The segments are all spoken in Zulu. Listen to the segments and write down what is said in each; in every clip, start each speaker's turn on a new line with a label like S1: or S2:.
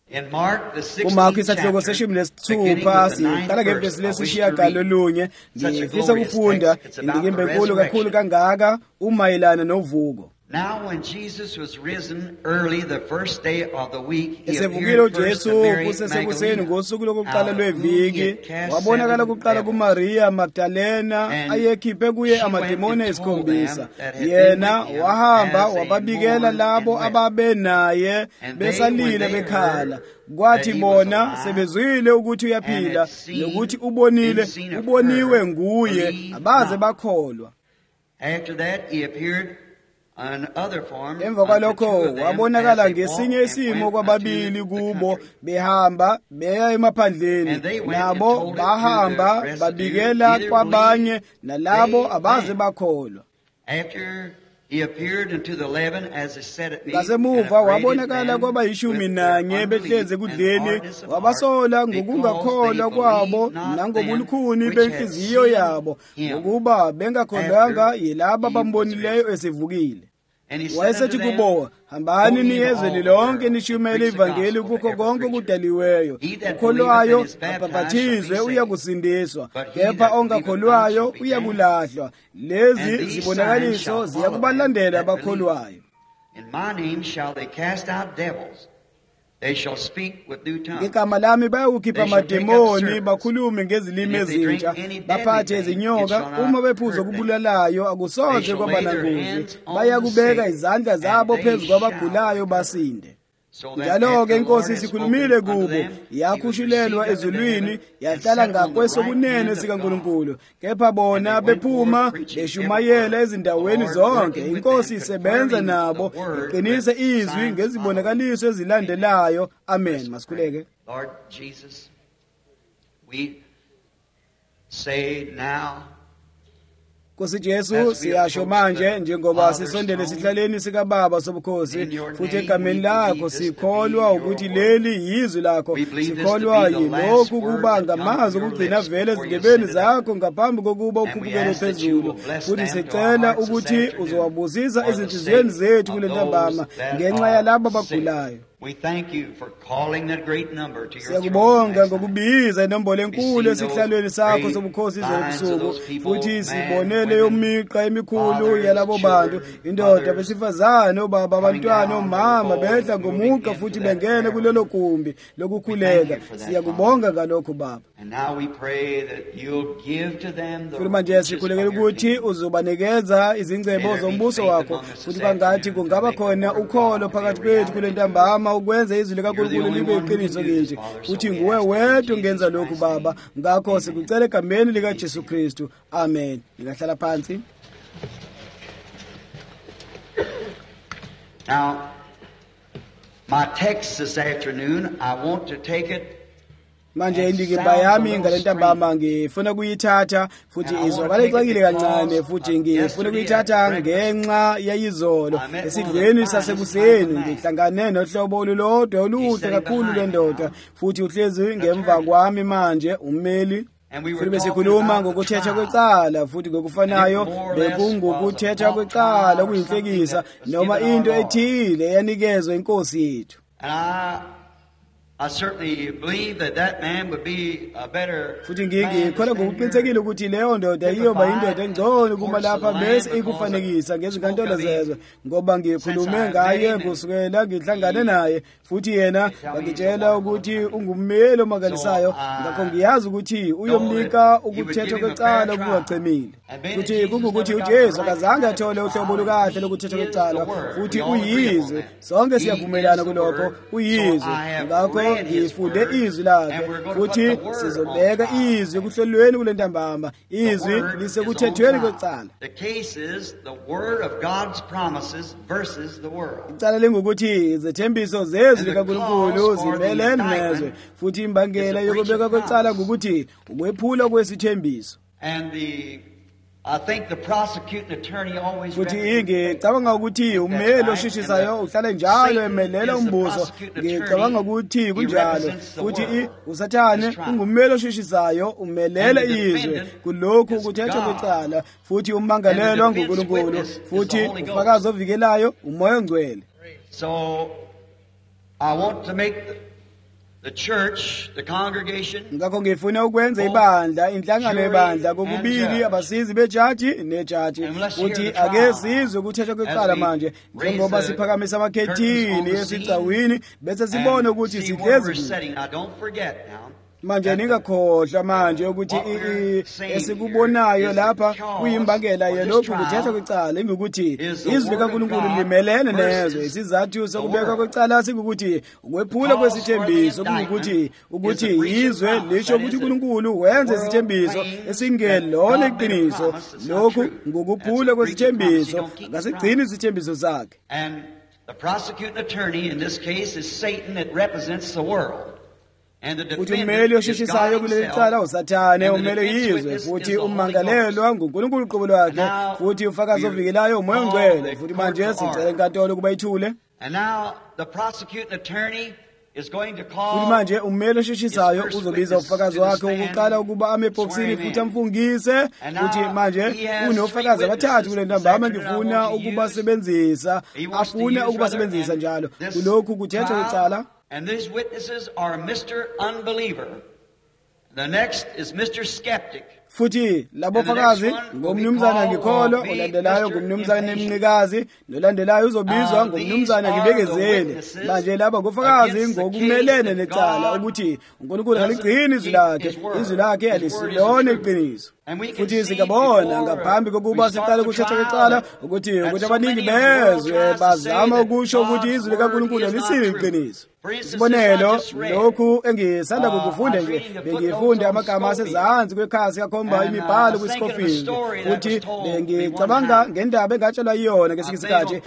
S1: In Mark, the 16th
S2: uMarku isihloko
S1: chapter,
S2: seshumi
S1: beginning
S2: lesithupha
S1: with the 9th
S2: siqala ngevesi
S1: verse, I wish to
S2: lesishiyagalolunye
S1: read such a
S2: ngifisa
S1: glorious
S2: ukufunda
S1: text. It's about the
S2: indikimba enkulu kakhulu
S1: resurrection.
S2: kangaka umayelana novuko.
S1: Now when Jesus was risen early the first day of the week, he
S2: esevukile
S1: appeared first to
S2: uJesu
S1: Mary
S2: kusesekuseni
S1: Magdalene,
S2: ngosuku lokuqala
S1: out of whom he
S2: lweviki
S1: had cast
S2: wabonakala
S1: 7
S2: kuqala
S1: devils.
S2: kuMaria Magdalena
S1: And
S2: ayekhiphe kuye
S1: she
S2: amademoni
S1: went and told
S2: esikhombisa
S1: them that had been
S2: yena
S1: with him
S2: wahamba
S1: as they
S2: wababikela
S1: mourned
S2: labo
S1: and wept.
S2: ababe naye
S1: And they,
S2: besalile
S1: when they
S2: bekhala
S1: heard
S2: kwathi
S1: that he was
S2: bona
S1: alive
S2: sebezwile ukuthi uyaphila
S1: and had seen,
S2: nokuthi ubonile
S1: been seen of
S2: uboniwe
S1: her,
S2: nguye
S1: believed
S2: abaze
S1: not.
S2: bakholwa.
S1: After that he appeared in other form
S2: Emva
S1: unto
S2: kwalokho
S1: two of them
S2: wabonakala
S1: as they
S2: ngesinye
S1: walked
S2: isimo
S1: and went
S2: kwababili
S1: unto the
S2: kubo
S1: country.
S2: behamba beya emaphandleni
S1: And they went and
S2: nabo
S1: told it to
S2: bahamba
S1: the residue,
S2: babikela
S1: either
S2: kwabanye
S1: believe
S2: nalabo
S1: they
S2: abaze
S1: might.
S2: bakholwa.
S1: After he appeared unto the 11 as he said at meat, and
S2: Ngasemuva
S1: upbraided
S2: wabonakala
S1: them
S2: kwabayishumi
S1: with their
S2: nanye
S1: unbelief
S2: behlezi
S1: and
S2: kudleni
S1: hardness of
S2: wabasola
S1: heart, because
S2: ngokungakholwa
S1: they
S2: kwabo
S1: believed not them
S2: nangobulukhuni
S1: which had
S2: benhliziyo
S1: seen
S2: yabo
S1: him
S2: ngokuba bengakholwanga
S1: after
S2: yilabo
S1: he was
S2: abambonileyo esevukile.
S1: And he said
S2: Wayesethi
S1: unto them,
S2: kubo, hambani
S1: Go ye
S2: niyezwe
S1: all the
S2: lilonke
S1: world,
S2: nishumele
S1: and preach the
S2: ivangeli
S1: gospel to
S2: kukho
S1: every
S2: konke
S1: creature.
S2: okudaliweyo.
S1: He that
S2: Ukholwayo
S1: believeth and is baptized
S2: abhaphathizwe
S1: shall be
S2: uyakusindiswa,
S1: But he
S2: kepha
S1: that
S2: ongakholwayo
S1: believeth not shall be
S2: uyakulahlwa. Lezi
S1: And these signs
S2: zibonakaliso
S1: shall follow
S2: ziyakubalandela
S1: them that
S2: abakholwayo.
S1: In my name shall they cast out devils. They shall speak with new tongues.
S2: Ngegama lami bayawukhipha
S1: They shall take up
S2: amademoni
S1: serpents.
S2: bakhulume ngezilimi
S1: And if they drink
S2: ezintsha
S1: any deadly
S2: baphathe
S1: thing, it
S2: izinyoka
S1: shall not
S2: uma bephuza
S1: hurt them.
S2: okubulalayo
S1: They
S2: akusoze
S1: shall
S2: kwaba
S1: lay their
S2: nangozi
S1: hands on
S2: bayakubeka
S1: the sick,
S2: izandla
S1: and
S2: zabo
S1: they
S2: phezu
S1: shall
S2: kwabagulayo
S1: recover.
S2: basinde.
S1: So that
S2: Njalo-ke
S1: after the Lord
S2: inkosi
S1: had
S2: isikhulumile
S1: spoken unto
S2: kubo
S1: them, he was
S2: yakhushulelwa
S1: received up into
S2: ezulwini
S1: heaven, and
S2: yahlala
S1: sat on the right
S2: ngakwesokunene
S1: hand of
S2: sikaNkulunkulu.
S1: God.
S2: Kepha bona
S1: And they went
S2: bephuma
S1: forth preaching
S2: beshumayela
S1: everywhere,
S2: ezindaweni
S1: the Lord
S2: zonke
S1: working with
S2: inkosi
S1: them,
S2: isebenza
S1: confirming
S2: nabo
S1: the word
S2: iqinise
S1: with
S2: izwi
S1: signs
S2: ngezibonakaliso ezilandelayo. Amen. Masikhuleke.
S1: Lord Jesus, we say now,
S2: Nkosi Jesu siyasho manje njengoba sisondele sihlaleni sikababa sobukhosi futhi egameni lakho sikholwa ukuthi leli yizwi lakho sikholwa yilokhu kuba ngamazwi okugcina vele ezindebeni zakho ngaphambi kokuba ukhuphukele phezulu futhi sicela ukuthi uzowabusisa ezinhliziyweni zethu kule ntambama ngenxa yalabo abagulayo.
S1: we thank you for calling that great number to your throne.
S2: Siyakubonga ngokubiza inombolo enkulu esihlalweni sakho sobukhosi zobusuku futhi sibonele yomiqa emikhulu yalabo bantu indoda besifazane obaba abantwana omama behla ngomuqa futhi bengene kulelo gumbi lokukhuleka. Siyakubonga ngalokho Baba.
S1: And now we pray that you'll give to them the
S2: Futhi manje
S1: riches
S2: sikhulekela
S1: of your
S2: ukuthi
S1: kingdom.
S2: uzobanikezela izingcebo zombuso wakho futhi bangathi kungaba khona ukholo phakathi kwethu kule ntambama ukwenza izwi likaNkulunkulu libe iqiniso kithi futhi nguwe wedwa ungenza lokhu Baba. Ngakho sikucela egameni lika Jesu Kristu. Amen. Ngingahlala phansi.
S1: Now, my text this afternoon, I want to take it.
S2: Manje indikimba yami ngalentambama ngifuna kuyithatha futhi izwakala ixakile kancane futhi ngifuna kuyithatha ngenxa yayizolo esidlweni sasekuseni ngihlangane nohlobo olulodwa oluhle kakhulu lendoda futhi uhlezi ngemva kwami manje ummeli. Futhi besikhuluma ngokuthetha kwecala futhi ngokufanayo bekungukuthetha kwecala okuyinhlekisa noma into ethile eyanikezwa inkosi yethu.
S1: I certainly believe that man would be a better
S2: futhi ngikholwa ngokuqinisekile ukuthi leyo ndoda iyoba indoda engcono kuma lapha bese ikufanekisa ngezinkantolo zezwe ngoba ngikhulume ngaye kusukela ngihlangane naye futhi yena ngitshela ukuthi ungummeli omangalisayo ngakho ngiyazi ukuthi uyomnika ukuthetha kwecala okungacemile futhi kungukuthi uJesu akazange athole uhlobo olukahle lokuthetha kwecala futhi uyizwe sonke siyavumelana kulokho uyizwe ngakho ngifunde izwi lakhe futhi sizobeka izwi kuhlolweni kule ntambama izwi lisekuthethweni kwecala.
S1: The case is the word of God's promises versus the world.
S2: Icala lingukuthi izethembiso zezwi likaNkulunkulu zimelene nezwe futhi imbangela yokubeka kwecala ngukuthi ukwephula kwesithembiso.
S1: And I think the prosecuting attorney always
S2: futhi ngicabanga ukuthi ummeli oshishisayo uhlale njalo emelela umbuso. Ngicabanga ukuthi kunjalo futhi uSathane ungummeli oshishisayo umelela izwe kulokhu ukuthetha kwecala futhi ummangalelwa nguNkulunkulu futhi ufakazi ovikelayo umoya ongcwele.
S1: So I want to make the church, the congregation,
S2: ngakho ngifuna ukwenza ibandla inhlangano yebandla kokubili abasizi bejaji nejaji ukuthi ake sizwe ukuthethwa kwecala manje njengoba siphakamisa amakhethini esicawini bese sibone ukuthi sihlezi manje ningakhohlwa manje ukuthi esikubonayo lapha kuyimbangela yalokhu kuthethwa kwecala ingukuthi izwi likaNkulunkulu limelene nezo isizathu sokubekwa kwecala sikukuthi ukwephula kwesithembiso ukuthi izwe lisho ukuthi uNkulunkulu wenze isithembiso esingelona iqiniso lokhu ngokuphula kwesithembiso akasigcini isithembiso sakhe.
S1: And the prosecuting attorney in this case is Satan that represents the world.
S2: Futhi ummeli osheshisayo kuleli cala usathane ummeli yizwe futhi ummangalelwa nguNkulunkulu uqobo lwakhe futhi ufakazi ovikelayo umoya ongcwele futhi manje sicela inkantolo ukuba ithule.
S1: And now the prosecuting attorney is going to call
S2: futhi manje ummeli osheshisayo uzobiza ufakazi wakhe wokuqala ukuba ame ebhokisini futhi amfungise futhi manje unofakazi abathathu kule ntambama ngifuna ukubasebenzisa afuna ukubasebenzisa njalo kulokhu kuthethwa kwecala.
S1: And these witnesses are Mr. Unbeliever. The next is Mr. Skeptic.
S2: Futhi labo fakazi ngomnumzana ngikholwa olandelayo ngomnumzana emncikazi nolandelayo uzobizwa ngomnumzana ngibekezele. Manje laba ngofakazi ngokumelene necala ukuthi uNkulunkulu aligcini izwi lakhe alisilona iqiniso. Futhi sikabona ngaphambi kokuba siqale ukuthetha kwecala ukuthi abaningi bezwe bazama ukusho ukuthi izwi likaNkulunkulu alisilo iqiniso. Isibonelo lokhu engisanda kukufunda nje bengifunda amagama asezansi kwekhasi kakhomba imibhalo kwiScofield futhi ngicabanga ngendaba engatshelwa iyona ngesikhathi isikhathi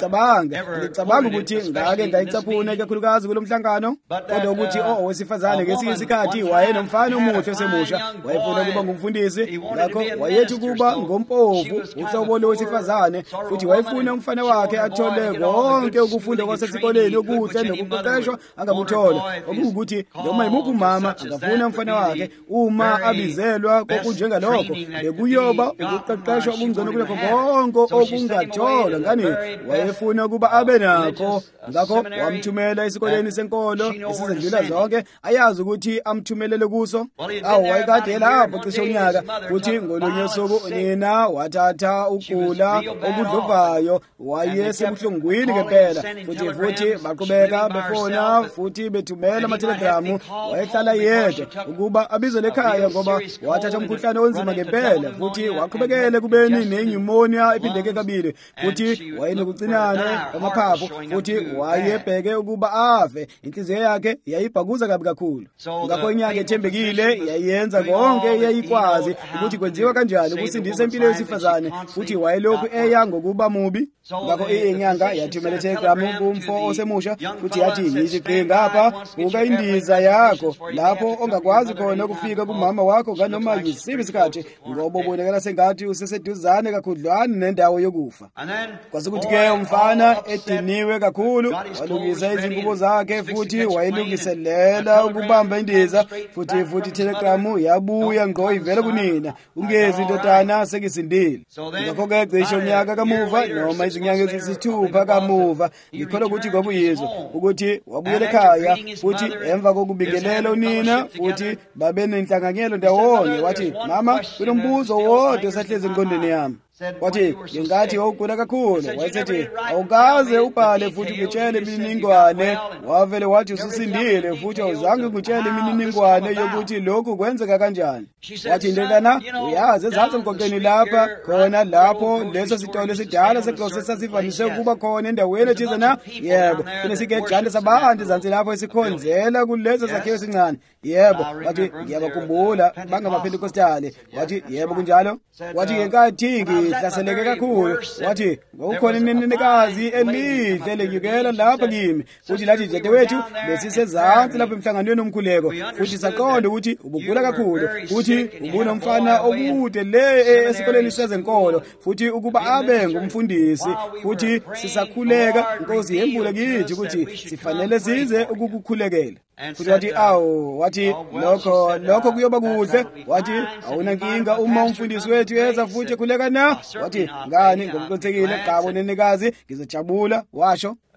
S2: ngicabanga ukuthi ngake ngayicaphuna ikakhulukazi kulomhlangano kodwa ukuthi owesifazane ngesikhathi isikhathi wayenomfana omuhle osemusha wayefuna ukuba ngumfundisi ngakho wayethi ukuba ngompofu uhlobo lowesifazane futhi wayefuna umfana wakhe athole konke ukufunda kwasesikoleni okuhle nokuqeqeshwa angakuthola okuwukuthi noma imuphi umama angafuna umfana wakhe uma abizelwa kokunjengalokho bekuyoba ukuqeqeshwa okungcono kulokho konke okungathola ngani wayefuna ukuba abe nakho ngakho wamthumela esikoleni senkolo esizendlula zonke ayazi ukuthi amthumelele kuso wayekade lapho cishe unyaka futhi ngolunye usuku nina wathatha ukugula okudluvayo wayesebuhlungwini ngempela futhi baqhubeka befona futhi bethumela amatelegramu wayehlala yedwa ukuba abizwe lekhaya ngoba wathatha umkhuhlane onzima ngempela futhi waqhubekele kubeni nenyumonia ephindeke kabili futhi wayenokucinane kwamaphaphu futhi wayebheke ukuba ave inhliziyo yakhe yayibhakuza kabi kakhulu ngakho inyanga ethembekile yayenza konke eyayikwazi ukuthi kwenziwa kanjani ukusindisa impilo yesifazane futhi wayelokhu eya ngokuba mubi ngakho inyanga yathumela telegramu kumfo osemusha futhi yathi yiziqhinga ngapha buka indiza yakho lapho ongakwazi khona ukufika kumama wakho kanoma yisiphi isikhathi ngoba ubonakala sengathi useseduzane kakhudlwana nendawo yokufa kwasekuthi-ke umfana ediniwe kakhulu walungisa izingubo zakhe futhi wayelungiselela ukubamba indiza futhi telegramu yabuya ngqo ivela kunina ungezi indodana sekisindile ngakho-ke cishe unyaka kamuva noma izinyanga eziyisithupha kamuva ngikholwa ukuthi kwakuyizwe ukuthi wabuyela ekhaya futhi emva kokubingelela unina futhi babe nenhlanganyelo ndawonye wathi mama kunombuzo wodwa osahlezi engqondweni yami wathi ngingathi wawugula kakhulu wayesethi awukaze ubhale futhi ngitshele imininingwane wavele wathi ususindile futhi awuzange ngitshele imininingwane yokuthi lokhu kwenzeka kanjani wathi ndodana uyazi ezansi emgwaqeni lapha khona lapho leso sitolo esidala seGloss sasivamise ukuba khona endaweni ethize na yebo kunesigejane sabantu ezansi lapho esikhonzela kuleso sakhiwo esincane yebo wathi ngiyabakhumbula bangamaPentekostali wathi yebo kunjalo wathi ngenkathi hlaseleke kakhulu wathi ngokukhona inenekazi elihle lenyukela lapha kimi futhi lathi dadewethu besisezansi lapha emhlanganweni omkhuleko futhi saqonda ukuthi ubugula kakhulu futhi ubunomfana okude le esikoleni sezenkolo futhi ukuba abe ngumfundisi futhi sisakhuleka inkosi yembula kithi ukuthi sifanele size ukukukhulekela futhi wathi wathi lokho kuyoba kuhle wathi awunankinga uma umfundisi wethu eza futhi ekhuleka na wathi ngani ngokuqinisekile qabo nenekazi ngizojabula washo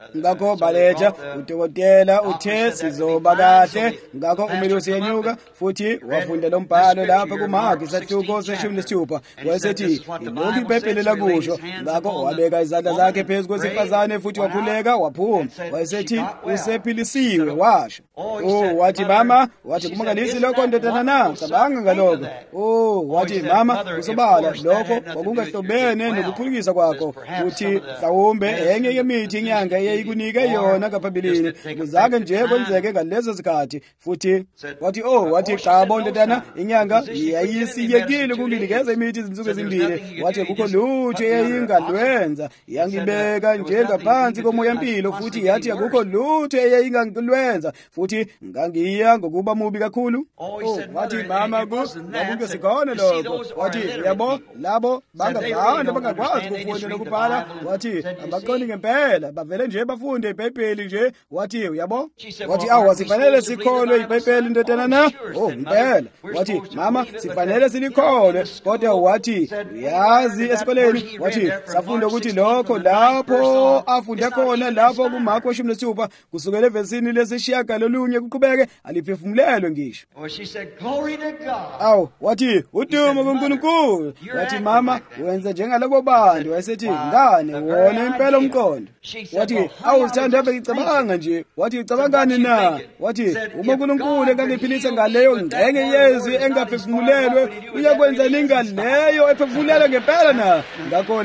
S2: ngakho baletha udokotela uthe sizoba kahle ngakho umelusi yenyuka futhi wafunda lo mbhalo lapha kuMark isahluko seshumi nesithupha wayesethi ilokhu iBhayibheli lakusho ngakho wabeka izandla zakhe phezu kwesifazane futhi wakhuleka waphuma wayesethi usephilisiwe washo wathi mama wathi kumangalisi lokho ndodana na cabanga ngalokho wathi mama usobala lokho kwakungahlobene nokuphulukisa kwakho uthi mhlawumbe enye yemithi inyanga eyayikunika yona ngaphambilini kuzake nje kwenzeke ngalezo zikhathi futhi wathi wathi cha ndodana inyanga yayisiyekile kunginikeza imithi izinsuku ezimbili wathi kukho lutho eyayingalwenza yangibeka nje ngaphansi komoya empilo futhi yathi akukho lutho eyayingalwenza futhi ngangiya ngokuba mubi kakhulu wathi mama kunge sikhona lokho wathi yabo labo bangabantu bangakwazi ukufunda nokubhala wathi abaqoni ngempela bavele nje bafunde iBhayibheli nje wathi uyabo wathi sifanele sikholwe iBhayibheli ndodana na impela wathi mama sifanele silikholwe kodwa wathi uyazi esikoleni wathi safunda ukuthi lokho lapho afunda khona lapho kuMark 16 kusukela evesini lesishiyagalolunye kuqhubeke aliphefumulelwe ngisho wathi udumo kuNkulunkulu wathi mama wenza njengalabo bantu wayesethi ngane wona impela umqondo wathi awuzithanda becabanga nje wathi ucabangani na wathi uma uNkulunkulu engangiphilisa ngaleyo ngxenye yezwi engaphefumulelwe uyakwenza ningaleyo ephefumulelwe ngempela na ngakho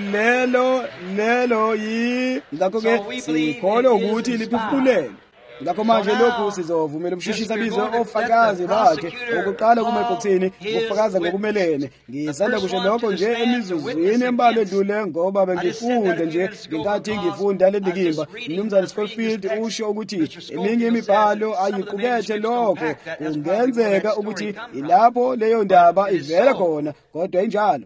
S2: ngakho ke sikholwa ukuthi liphefumulelwe ngakho manje lokhu sizovumela umshushisa bizwe ofakazi bakhe ukuqala kumebhokisini ukufakaza ngokumelene ngisanda kusho lokho nje emizuzwini embalwa edlule ngoba bengifunda nje ngenkathi ngifunda le ndikimba umnumzana Schofield usho ukuthi eminye imibhalo ayiqukethe lokho kungenzeka ukuthi ilapho leyo ndaba ivela khona kodwa injalo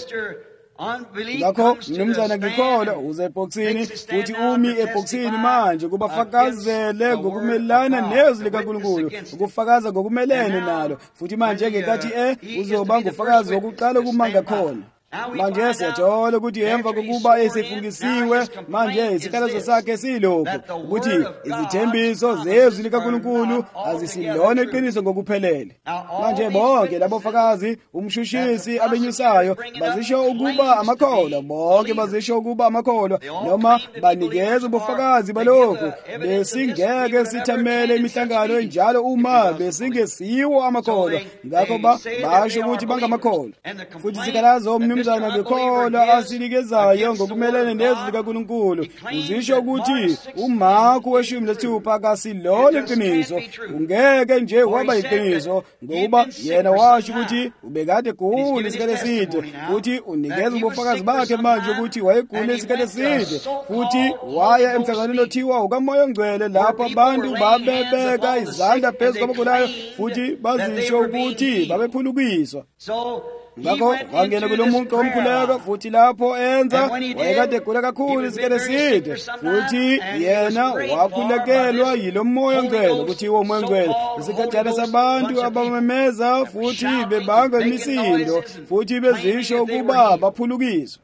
S2: ngakho mnumzana ngikholwa uze ebhokisini futhi umi ebhokisini manje kubafakazele ngokumelana nezwi likaNkulunkulu ukufakaza ngokumelene nalo futhi manje ngenkathi uzoba ngufakazi wokuqala kumanga khona manje siyathola ukuthi emva kokuba esefungisiwe manje isikhalazo sakhe silokho ukuthi izithembiso zezwi likaNkulunkulu azisilona iqiniso ngokuphelele manje bonke labofakazi umshushisi abenyusayo bazisho ukuba amakholwa bonke bazisho ukuba amakholwa noma banikeza ubufakazi balokho besingeke sithamele imihlangano enjalo uma besingesiwo amakholwa ngakho basho ukuthi bangamakholwa futhi isikhalazo umnumzana ngikholwa asinikezayo ngokumelene nezwi likaNkulunkulu uzisho ukuthi uMark 16 akasilona iqiniso ungeke nje waba iqiniso ngoba yena washo ukuthi ubekade gula isikhathi eside futhi unikeza ubufakazi bakhe manje ukuthi wayegula isikhathi eside futhi waya emhlanganweni othiwa ukaMoya oNgcwele lapho abantu babebeka izandla phezu kwabagulayo futhi bazisho ukuthi babephulukiswa ngakho wangena kulomuntu omkhuleko futhi lapho enza wayekade egula kakhulu isikhathi eside futhi yena wakhulekelwa yilo Moya oNgcwele kuthiwa uMoya oNgcwele isikhathana sabantu abamemeza futhi bebanga imisindo futhi bezisho ukuba baphulukiswa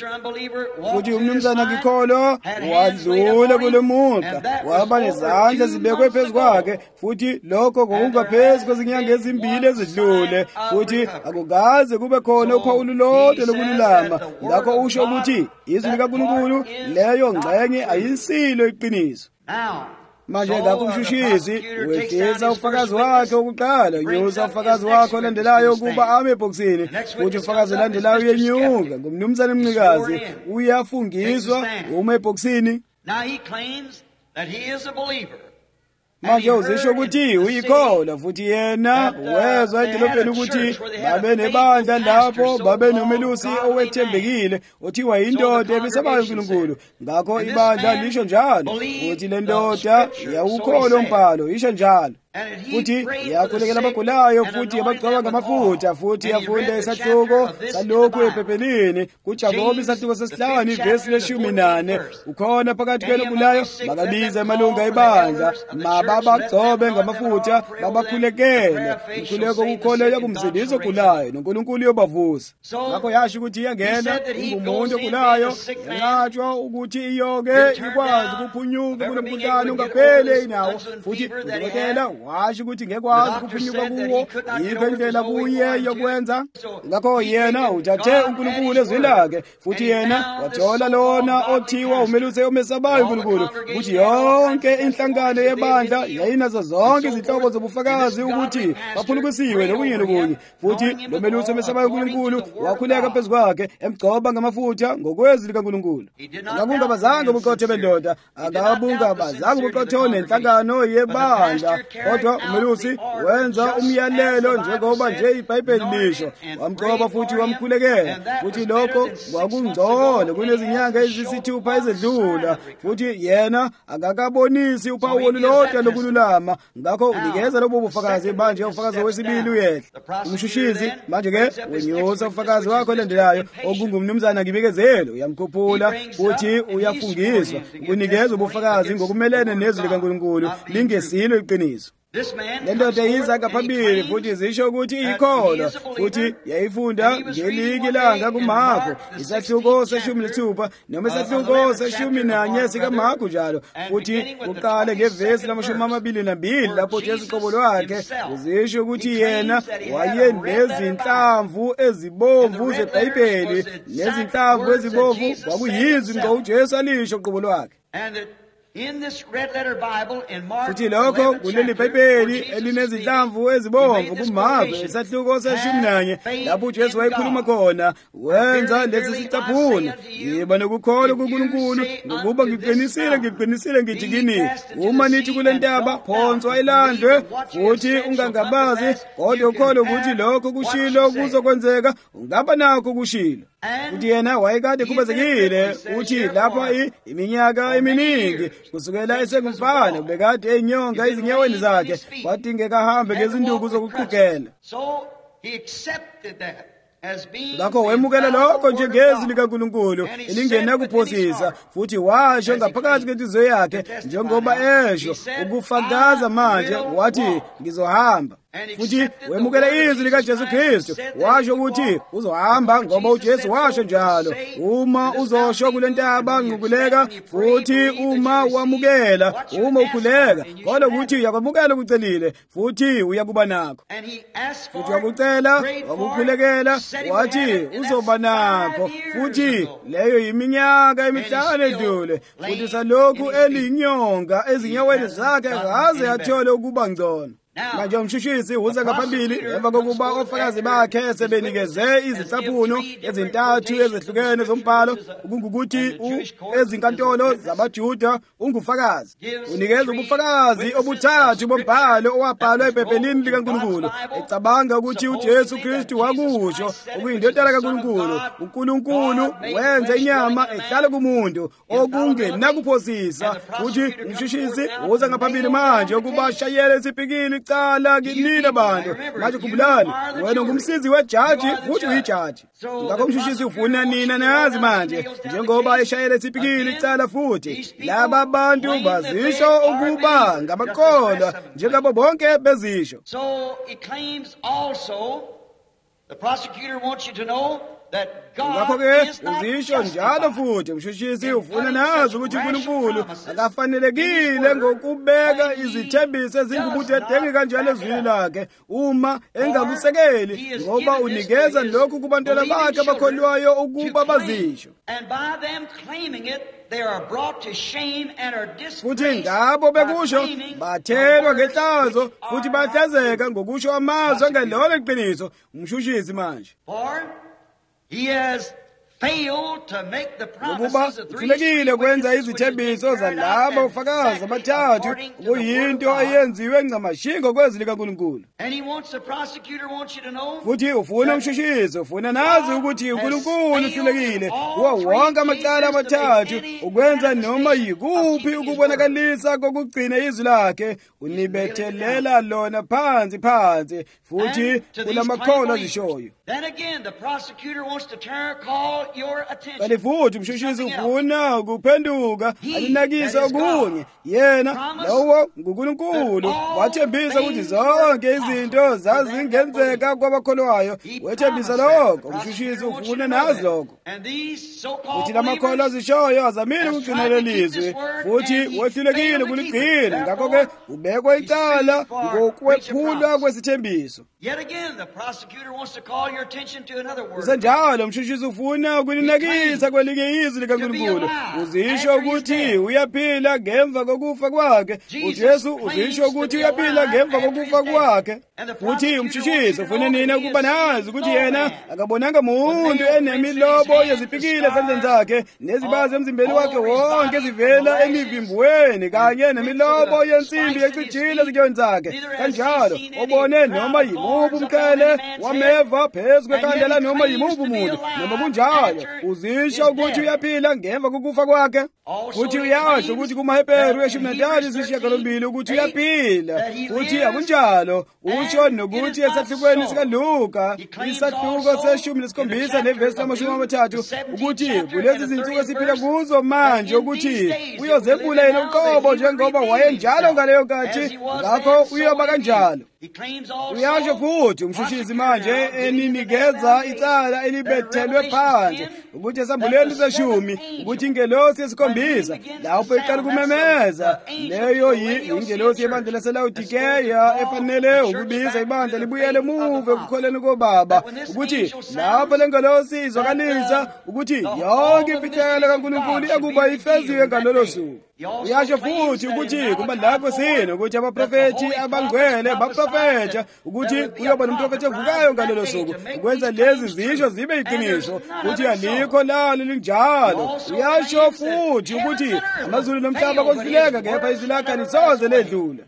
S2: futhi umnumzana ngikholwa wadlula kule mugqa waba nezandla zibekwe phezu kwakhe futhi lokho kwakungaphezu kwezinyanga ezimbili ezidlule futhi akukaze kube khona uphawu lolodwa lokululama ngakho usho ukuthi izwi likaNkulunkulu leyo ngxenye ayisilo iqiniso manje ngakho umshushisi wehlisa ufakazi wakhe wokuqala nyusa ufakazi wakhe olandelayo ukuba ame ebhokisini futhi ufakazi olandelayo uyenyuka ngumnumzana umnikazi uyafungiswa uma ebhokisini manje uzisho ukuthi uyikholwa futhi yena wezwa edolobheni ukuthi babe nebandla lapho babe nomelusi owethembekile othiwa indoda ebisabayo uNkulunkulu ngakho ibandla lisho njalo futhi le ndoda yawukholwa umbhalo isho njalo futhi yakhulekela abagulayo, futhi yabagcoba ngamafutha, futhi yafunda isahluko salokhu ephephelini kuJakobe isahluko sesihlanu ivesi 14. Ukhona phakathi kwenobulayo makabiza amalunga ebandla mababagcobe ngamafutha babakhulekele. Umkhuleko ukukholelwa kumsindisi ogulayo noNkulunkulu yobavusa. Ngakho yasho ukuthi iyangena ngumuntu ogulayo, yanqatshwa ukuthi iyoke ikwazi ukuphunyuka kunomkhuhlane ungapheli inawo, futhi udokotela washo ukuthi ngekwazi ukuphunyuka kuwo, yikho indlela kuye yokwenza. Ngakho yena uthathe uNkulunkulu ezwini lakhe, futhi yena wathola lona othiwa umelusi omesabayo uNkulunkulu, ukuthi yonke inhlangano yebandla yayinazo zonke izinhlobo zobufakazi ukuthi baphulukisiwe nokunye nokunye, futhi lo melusi omesabayo uNkulunkulu wakhuleka phezu kwakhe emgcoba ngamafutha ngokwezwi likaNkulunkulu. Akungabazange ubuqotho bendoda, akabungabazange ubuqotho nenhlangano yebandla, kodwa umelusi wenza umyalelo njengoba nje iBhayibheli lisho, wamgcoba futhi wamkhulekela, futhi lokho kwakungcono kunezinyanga ezisithupha ezedlula, futhi yena akakabonisi uphawu olulodwa lokululama. Ngakho unikeza lobo bufakazi manje ufakazi wesibili uyehla. Umshushizi manje-ke wenyusa ufakazi wakho olandelayo okungumnumzana ngibikezelo, uyamkhuphula futhi uyafungiswa ukunikeza ubufakazi ngokumelene nezwi likaNkulunkulu lingesilo iqiniso. Le ndoda yizaga phambili futhi zisho ukuthi ikholwa, futhi yayifunda ngeliki langa kuMarko isahluko se-16 noma isahluko se-11 sikaMarko njalo, futhi uqale ngevesi la-22 lapho Jesu qobo lwakhe uzisho ukuthi yena wayenezinhlamvu ezibomvu zeBhayibheli, nezinhlamvu ezibomvu kwakuyizwi ngqo uJesu alisho qobo lwakhe. Futhi lokho kuleli Bhayibheli elinezinhlamvu ezibomvu kuMarko isahluko se-11 lapho uJesu wayekhuluma khona, wenza lesi sicaphuna, yiba nokukholwa kuNkulunkulu ngokuba ngiqinisile ngithi kini, uma nithi kule ntaba phonswa ilandwe futhi ungangabazi, kodwa ukholwe ukuthi lokho kushilo kuzokwenzeka, ungaba nakho kushilo. Futhi yena wayekade khubazekile uthi lapha iminyaka eminingi, kusukela esengumfana bekade enyonga izinyaweni zakhe, kwadingeka ahambe ngezinduku zokuqhugela. Ngakho wemukela lokho njengezwi likaNkulunkulu elingena kuphosisa, futhi washo ngaphakathi kwenhliziyo yakhe njengoba esho ukufakaza manje, wathi ngizohamba. Futhi wemukela izwi likaJesu Kristu, washo ukuthi uzohamba ngoba uJesu washo njalo. Uma uzosho kule ntaba nqukuleka, futhi uma wamukela, uma ukhuleka, kodwa ukuthi uyakwamukela ukucelile, futhi uyakuba nakho. Futhi wakucela, wakukhulekela, wathi uzoba nakho, futhi leyo yiminyaka emihlanu edlule, futhi salokhu elinyonga ezinyaweni zakhe akaze athole ukuba ngcono. Manje umshushisi uza ngaphambili emva kokuba ofakazi bakhe sebenikeze izicaphuno ezintathu ezehlukene zombhalo, kungukuthi ezinkantolo zabaJuda ungufakazi. Unikeza ubufakazi obuthathu bombhalo owabhalwa eBhayibhelini likaNkulunkulu, ecabanga ukuthi uJesu Kristu wakusho okuyindodana kaNkulunkulu. uNkulunkulu wenza inyama ehlala kumuntu okungenakuphosisa. Futhi umshushisi uza ngaphambili manje ukuba shayele isipikili cala kinina bantu. Manje khumbulani, wena ngumsizi wejaji futhi uyijaji. Ngakho umshushisi ufuna nina nazi manje, njengoba eshayela isipikili cala futhi laba bantu bazisho ukuba ngabakholwa njengabo bonke bezisho.
S1: So it claims also, the prosecutor wants you to know that
S2: ngakho-ke uzisho njalo futhi umshushisi ufuna nazi ukuthi uNkulunkulu akafanelekile ngokubeka izithembiso ezingubudedenge kanjalo ezwini lakhe uma engakusekeli, ngoba unikeza lokhu kubantwana bakhe abakholwayo ukuba bazisho. Futhi ngabo bekusho bathelwa ngehlazo futhi bahlazeka ngokusho amazwi angelona iqiniso. Umshushisi manje
S1: He has failed to make the
S2: ukuba
S1: promises of three
S2: uhlulekile kwenza
S1: witnesses which
S2: izithembiso
S1: has been carried
S2: zalaba
S1: out
S2: ufakazi
S1: exactly
S2: abathathu
S1: according to the word of
S2: kuyinto
S1: God.
S2: eyenziwe ncamashingo kwezwi likaNkulunkulu.
S1: And he wants, the prosecutor wants you to know
S2: futhi ufuna umshushiso ufuna nazi ukuthi uNkulunkulu uhlulekile kuwo wonke amacala amathathu ukwenza noma yikuphi ukubonakalisa kokugcina izwi lakhe unibethelela lona phansi futhi kulamakhono azishoyo.
S1: Then again, the prosecutor wants to call your attention.
S2: Kanti futhi umshushisi ufuna ukuphenduka alinakisa okunye yena lowo nguNkulunkulu wathembisa ukuthi zonke izinto zazingenzeka kwabakholwayo. Wethembisa lokho umshushisi ufuna nazi lokho. Futhi lamakhono azishoyo azamile ukugcina lelizwi futhi wehlulekile kuligcina. Ngakho-ke ubekwa icala ngokwephulwa kwesithembiso.
S1: Yet again, the prosecutor wants to call your attention to another word.
S2: Kusenjalo umshushisi ufuna ukulinakisa kwelinye izwi likaNkulunkulu. Uzisho ukuthi uyaphila ngemva kokufa kwakhe. uJesu uzisho ukuthi uyaphila ngemva kokufa kwakhe. Futhi umshushisi ufuna nina ukuba nazi ukuthi yena akabonanga muntu enemilobo yezipikile esandleni zakhe nezibazi emzimbeni wakhe wonke zivela emivimbweni kanye nemilobo yensimbi ecijile ezinyweni zakhe. Kanjalo obone noma yimuphi umkhele wameva phezu kwekhandela noma yimuphi umuntu noma kunjalo uzisho ukuthi uyaphila ngemva kokufa kwakhe. Futhi uyasho ukuthi kumaHebheru 13:8 ukuthi uyaphila. Futhi akunjalo usho nokuthi esahlukweni sikaLuka isahluko se-17 nevesi 30 ukuthi kulezi zinsuku esiphila kuzo manje ukuthi uyozebula yena uqobo njengoba wayenjalo ngaleyo nkathi ngakho uyoba kanjalo. Uyasho futhi umshushisi manje eninikeza icala elibethelwe phansi ukuthi esambulweni seshumi ukuthi ingelosi yesikhombisa lapho iqala kumemeza leyo ingelosi yebandla laseLaodikeya efanele ukubiza ibandla libuyele emuva ekukholeni koBaba ukuthi lapho lengelosi izwakalisa ukuthi yonke imfihlakalo kaNkulunkulu ekuba ifeziwe ngalolo suku. Uyasho futhi ukuthi kuba lapho sini ukuthi abaprofeti abangcwele baprofetha ukuthi uyoba nomprofeti ovukayo ngalelo suku ukwenza lezi zisho zibe iqiniso futhi alikho lalo linjalo. Uyasho futhi ukuthi amazulu nomhlaba konhluleka kepha izwi lakhe lisoze ledlule.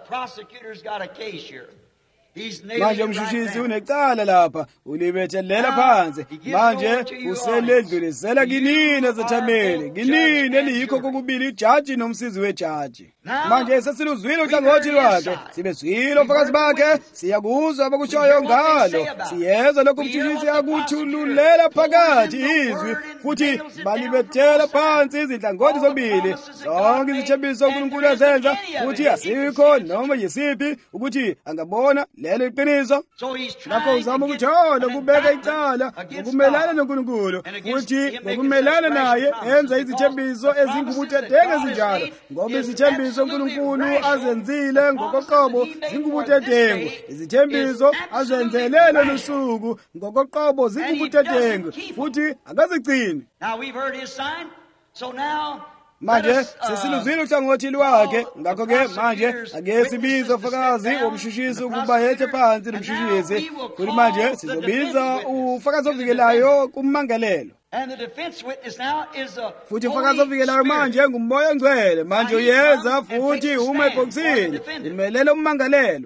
S2: Manje umshushisi unecala lapha ulibethelela phansi manje useledlulisela kinina zethameli kinina eliyikho kokubili ijaji nomsizi wejaji. Manje sesiluzwile uhlangothi lwakhe sibezwile ofakazi bakhe siyakuzwa abakushoyo ngalo siyeza lokho umshushisi akuthululela phakathi izwi futhi balibethela phansi izinhlangothi zobili zonke izithembiso uNkulunkulu azenza futhi asikho noma yisiphi ukuthi angabona lelo iqiniso. Ngakho uzama ukuthola ukubeka icala ukumelana noNkulunkulu futhi ngokumelana naye enza izithembiso ezingubudedengu ezinjalo ngoba izithembiso uNkulunkulu azenzile ngokoqobo zingubudedengu. Izithembiso azenzele lolu suku ngokoqobo zingubudedengu futhi akazigcini. Manje sesiluzwile uhlangothi lwakhe ngakho-ke manje ake sibize ufakazi womshushisi ukuba yethe phansi nomshushisi futhi manje sizobiza ufakazi ovikelayo kummangalelo. Futhi ufakazi ovikelayo manje nguMoya Ongcwele manje uyeza futhi uma ebhokisini umelele ummangalelo.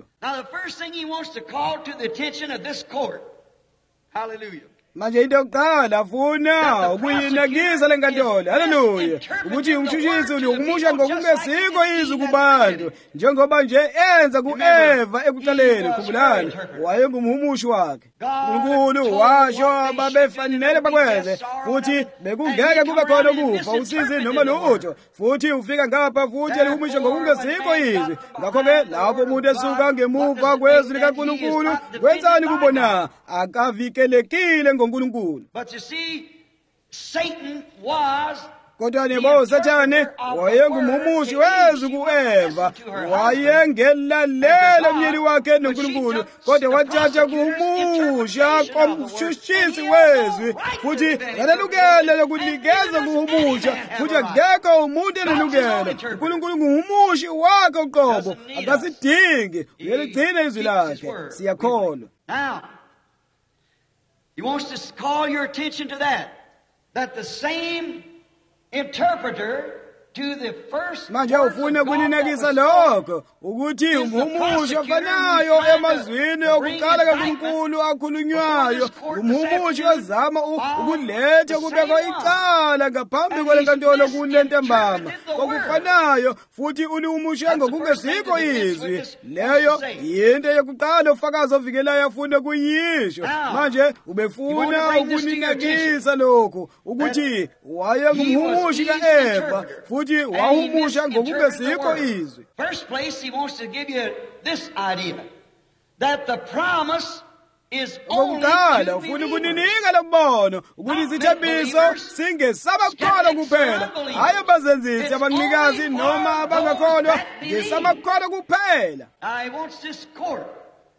S2: Manje into yokuqala afuna ukuyinakisa lenkantolo. Haleluya. Ukuthi umshushisi ulihumusha ngokungesikho izwi kubantu njengoba nje enza ku-Eva ekuqaleni. Khumbulani wayengumhumushi wakhe. uNkulunkulu washo babefanele bakwenze futhi bekungeke kube khona ukufa usizi noma lutho futhi ufika ngapha futhi elihumusha ngokungesikho izwi. Ngakho-ke lapho umuntu esuka ngemuva kwezwi likaNkulunkulu kwenzani kubona akavikelekile ngoNkulunkulu.
S1: But you see, Satan was
S2: kodwa nebo Sathane wayengumhumushi wezwi ku-Eva wayengelalela umyeni wakhe noNkulunkulu kodwa wathatha kuhumusha komshushisi wezwi futhi ngalelukele lokunikeza kuhumusha futhi akekho umuntu enelukele. uNkulunkulu nguhumushi wakhe uqobo akasidingi uyeligcina izwi lakhe siyakholwa.
S1: Now, he wants to call your attention to that. that the same interpreter to the first
S2: manje ufuna kuninakisa lokho ukuthi umhumusho ofanayo emazwini okuqala kaNkulunkulu akhulunywayo umhumusho ozama ukuletha kubekwa icala ngaphambi kwelenkantolo kulentambama okufanayo futhi ulihumushe ngokungesikho izwi leyo yinto yokuqala ufakazi ovikelayo afuna kuyisho manje ubefuna ukuninakisa lokho ukuthi wayengumhumushi kaEva futhi wahumusha ngokungesikho izwi.
S1: First place, he wants to give you this idea that the promise is only to
S2: ufuna kuninika lokubono ukuthi isithembiso singesabakholwa kuphela hayi abazenzisi abanikazi noma abangakholwa ngesamakholwa kuphela.
S1: I want this court.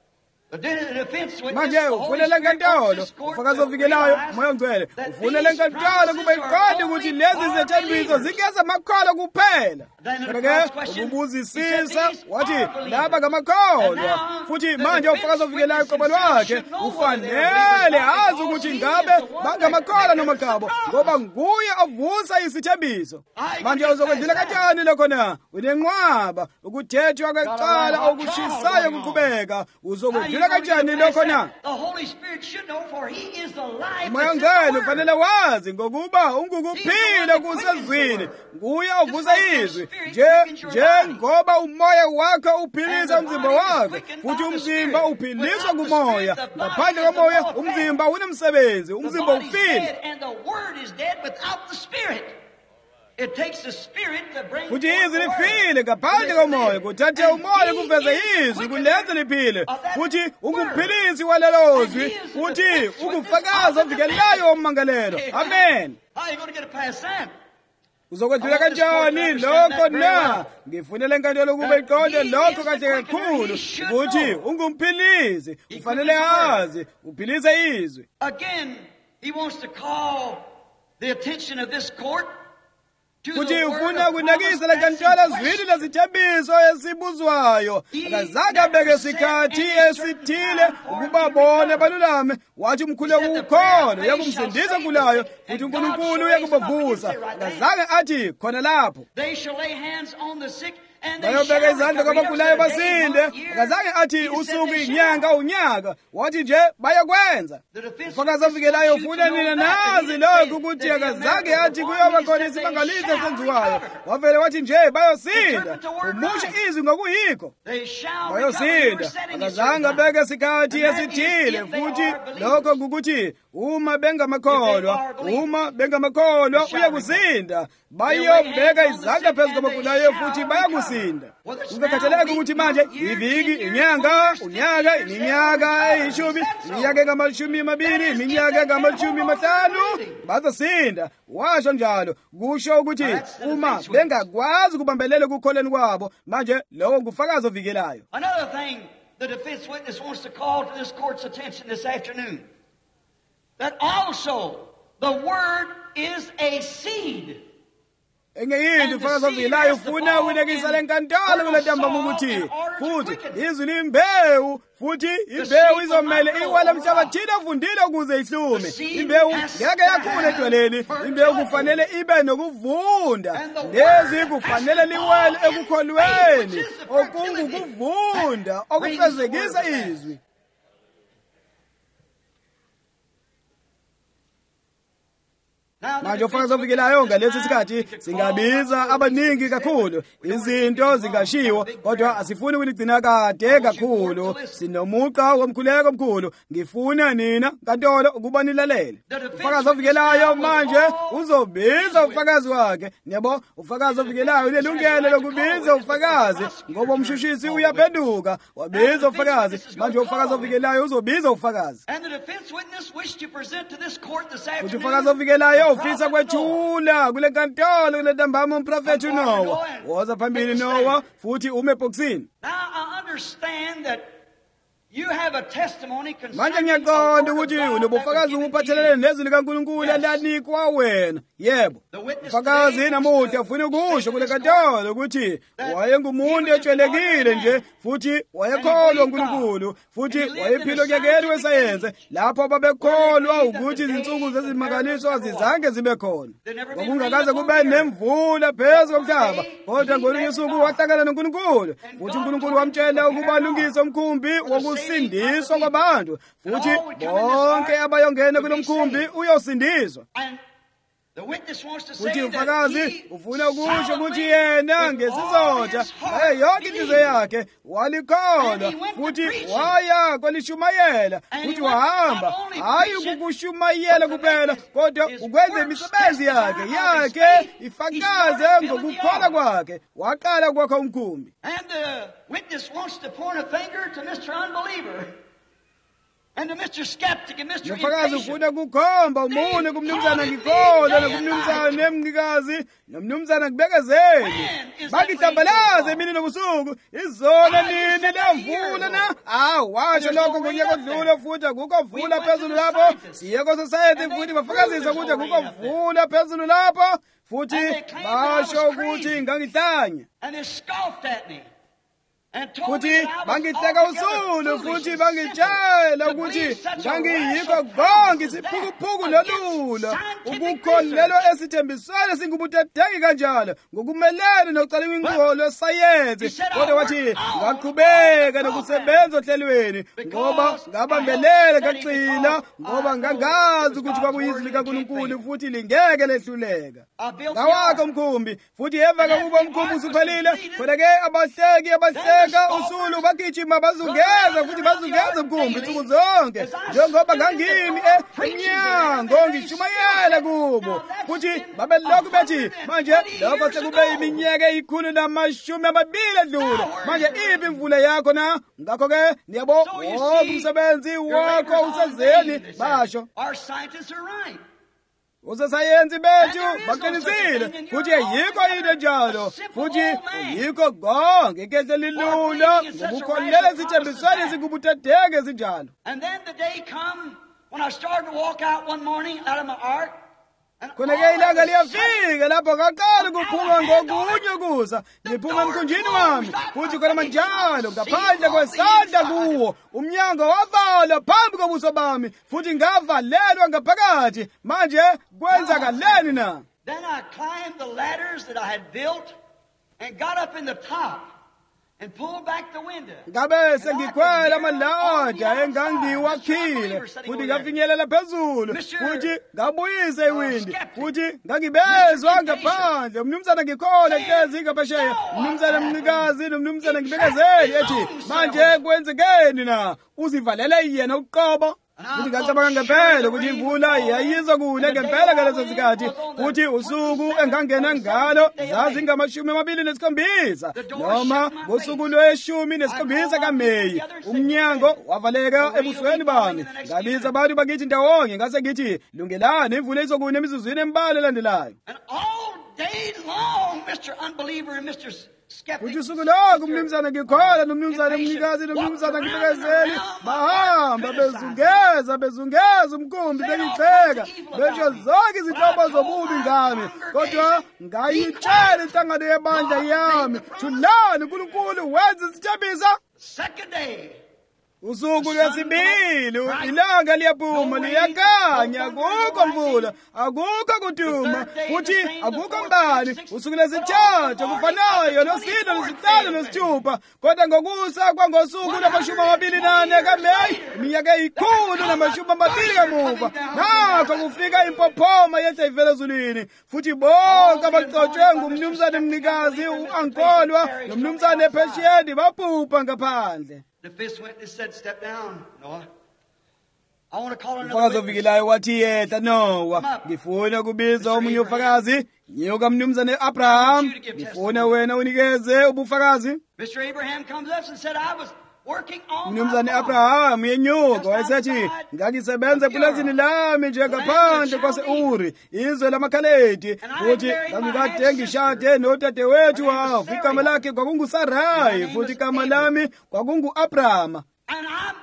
S2: Manje ufuna lenkantolo ufakazi ovikelayo moya ngcwele ufuna lenkantolo kube iqonde ukuthi lezi zethembiso zingeza amakholwa kuphela. Kodwa-ke ukubuzisisa wathi laba ngamakholwa futhi manje ufakazi ovikelayo uqobo lwakhe ufanele azi ukuthi ngabe bangamakholwa noma chabo ngoba nguye ovusa isithembiso. Manje uzokwenzela kanjani lokho na? Unenqwaba ukuthethwa kwecala okushisayo kuqhubeka uzokwenzela kanjani lokho na? Moya ngcwele ufanele wazi ngokuba ungukuphila kusezwini nguye ovusa izwi njengoba umoya wakho uphilisa umzimba wakho futhi umzimba uphiliswa ngumoya ngaphandle komoya umzimba unemsebenzi umzimba ufile. Futhi izwi lifile ngaphandle komoya kuthatha umoya kuveza izwi kulenze liphile futhi ungumphilisi walelo zwi futhi ungufakazi ovikelayo wommangalelo. Amen. Uzokwedlula kanjani lokho na? Ngifunele enkantolo ukuba iqonde lokho kahle kakhulu ukuthi ungumphilisi ufanele azi uphilise izwi.
S1: Again, he wants to call the attention of this court
S2: futhi ufuna kunakisa lenkantolo zwini lezithembiso esibuzwayo akazange abeke isikhathi esithile ukuba bone balulame wathi umkhuleko ukhona uyakumsindisa kulayo futhi uNkulunkulu uyakubavusa akazange athi khona lapho bayobeka izandla kwabagulayo basinde akazange athi usuku inyanga unyaka wathi nje bayakwenza. Ufakazi ovikelayo ufuna nina nazi lokho ukuthi akazange athi kuyoba khona isimangaliso esenziwayo wavele wathi nje bayosinda umushe izwi ngokuyikho bayosinda akazange abeke isikhathi esithile futhi lokho kukuthi uma bengamakholwa uyakusinda bayobeka izandla phezu kwabagulayo futhi bayakusinda. Kungakhathaleki ukuthi manje iviki inyanga unyaka iminyaka eyishumi iminyaka engamashumi-mabili iminyaka engamashumi-mahlanu bazosinda. Washo njalo kusho ukuthi uma bengakwazi ukubambelela ukukholweni kwabo manje lowo ngufakazi ovikelayo.
S1: Another thing the defense witness wants to call to this court's attention this afternoon, that also the word is a seed.
S2: Engeyini ufakazi ovikelayo ufuna ukunakisa lenkantolo kuletambama ukuthi futhi izwi limbewu futhi imbewu izomele iwala emhlabathini ovundile ukuze ihlume. Imbewu ngeke yakhula edwaleni. Imbewu kufanele ibe nokuvunda lezi kufanele liwele ekukholweni okungukuvunda okufezekisa izwi. Manje ufakazi ovikelayo ngalesi sikhathi singabiza abaningi kakhulu izinto zingashiwo kodwa asifuni ukuligcina kade kakhulu sinomuqa womkhuleko omkhulu ngifuna nina nkantolo ukuba nilalele. Ufakazi ovikelayo manje uzobiza ufakazi wakhe yabo. Ufakazi ovikelayo unelungelo lokubiza ufakazi ngoba umshushisi uyaphenduka wabiza ufakazi manje ufakazi ovikelayo uzobiza ufakazi. Futhi ufakazi ovikelayo ufisa kwethula kule nkantolo kule ntambama umprofethi uNowa woza phambili Nowa futhi ume ebhokisini.
S1: Now I understand that You have a testimony
S2: manje
S1: concerning the
S2: ngiyaqonda
S1: word of
S2: ukuthi
S1: God that
S2: unobufakazi
S1: was given to
S2: obuphathelene
S1: you.
S2: nezwi likaNkulunkulu elanikwa wena. Yebo.
S1: The witness
S2: Ufakazi
S1: today
S2: namuhla
S1: was
S2: ufuna
S1: to
S2: ukusho
S1: say
S2: kule
S1: to this
S2: nkantolo ukuthi wayengumuntu etshelekile nje futhi wayekholwa uNkulunkulu futhi wayephila okyekeli wesayense lapho babekholwa ukuthi izinsuku zezimangaliso azizange zibe khona. Kwakungakaze kube nemvula phezu komhlaba kodwa ngolunye usuku wahlangana noNkulunkulu futhi uNkulunkulu wamtshela ukuba alungise umkhumbi wokusindiswa kwabantu futhi bonke abayongena kulo mkhumbi uyosindiswa. Futhi ufakazi ufuna ukusho ukuthi yena ngesizotha ngayo yonke inhliziyo yakhe walikholwa futhi waya kwalishumayela futhi wahamba hayi ukukushumayela kuphela kodwa ukwenza imisebenzi yakhe ifakaze ngokukholwa kwakhe waqala kwakha umkhumbi.
S1: And the witness wants to point a finger to Mr. Unbeliever and to Mr. Skeptic and Mr.
S2: Umfakazi
S1: Impatient.
S2: ufuna kukhomba umune kumnumzana ngikholwa nakumnumzana emngikazi nomnumzana kubekezeli bakihlambalaze emini nobusuku izona nini lemvula na washo lokho ngonyaka odlule futhi akukho vula phezulu lapho siye kosociety futhi bafakazisa ukuthi akukho vula phezulu lapho futhi basho ukuthi ngangihlanya
S1: And they scoffed at me. And told me
S2: futhi
S1: that I was
S2: bangihleka usulu
S1: altogether foolish
S2: futhi
S1: and
S2: bangitshela
S1: simple to
S2: ukuthi
S1: believe such a
S2: ngangiyikho
S1: rash of
S2: konke
S1: promises as
S2: isiphukuphuku
S1: that
S2: nolula
S1: against scientific
S2: ukukholelwa
S1: research.
S2: esithembisweni singubudedeki kanjalo ngokumelene nokucaliwa ingqolo yesayensi kodwa wathi ngaqhubeka nokusebenza ohlelweni ngoba ngabambelela ngagxila ngoba ngangazi ukuthi kwakuyizwi likaNkulunkulu futhi lingeke lehluleka. Ngawakho umkhumbi futhi emva kokuba umkhumbi usuphelile khona-ke abahleka usulu bagijima bazungeza futhi bazungeza umkhumbi insuku zonke njengoba ngangimi emnyango ngishumayela kubo futhi babelokhu bethi manje lokho sekube iminyaka 120 edlule manje iphi imvula yakho na ngakho-ke niyabo wonke umsebenzi wakho usezeni basho.
S1: Our scientists are right.
S2: Usosayensi bethu baqinisile futhi yikho into njalo futhi yikho konke ikehle lilula ngokukholela isithembisweni esingubudedeki esinjalo.
S1: And then the day come when I started to walk out one morning out of my ark.
S2: Khona-ke ilanga liyafika lapho ngaqala ukuphuma ngokunye ukusa ngiphuma emkhunjini wami futhi khona manjalo ngaphandle kwesandla kuwo umnyango wavalwa phambi kobuso bami futhi ngavalelwa ngaphakathi manje kwenzakaleni na.
S1: Then I climbed the ladders that I had built and got up in the top and pulled back the window.
S2: Ngabe sengikhwela amalaja engangiwakhile futhi ngafinyelela phezulu futhi ngabuyisa iwindi futhi ngangibezwa ngaphandle umnumzana ngikhola hlezi ngaphesheya umnumzana mnikazi nomnumzana ngibekezeli ethi manje kwenzekeni na uzivalele yena uqobo futhi ngacabanga ngempela ukuthi imvula yayiza kule ngempela ngalezo zikhathi futhi usuku engangena ngalo zazinga27 noma ngosuku lwe17 kaMeyi umnyango wavaleka ebusweni bami ngabiza abantu bakithi ndawonye ngase ngithi lungelani imvula izokuna emizuzwini embalwa elandelayo.
S1: And all day long, Mr. Unbeliever and Mr.
S2: Futhi usuku lonke umnumzana ngikhola nomnumzana emnikazi nomnumzana ngibekezeli bahamba bezungeza umkhumbi bengicheka besho zonke izinhlobo zobubi ngami kodwa ngayitshela inhlangano yebandla yami thulani uNkulunkulu wenza isithembiso.
S1: Second day,
S2: Usuku lwesibili ilanga liyaphuma liyakhanya akukho mvula akukho kuduma futhi akukho mbani. Usuku lwesithathu kufanayo noSilo lwesihlanu nosithupha kodwa ngokusa kwangosuku lwama24 kaMeyi iminyaka 120 kamuva nakho kufika impophoma yehle ivele ezulwini futhi bonke abagcotshwe ngumnumzana emnikazi uAnkolwa nomnumzana ePheshiyeni babhubha ngaphandle.
S1: the fifth witness said, "Step down, Noah. I want to call another
S2: Umfakazi
S1: witness."
S2: ovikelayo wathi yehla Nowa ngifuna kubiza omunye ufakazi nyuka mnumzane Abraham ngifuna wena unikeze ubufakazi.
S1: Mr. Abraham comes up and said, "I was working on my
S2: Mnumzane
S1: farm."
S2: Abraham yenyuka wayesethi ngangisebenza epulazini lami nje ngaphandle kwase-Uri izwe lamakhaledi futhi ngangikade ngishade nodadewethu wafu igama lakhe kwakunguSarayi futhi igama lami kwakungu-Abrama.
S1: And I'm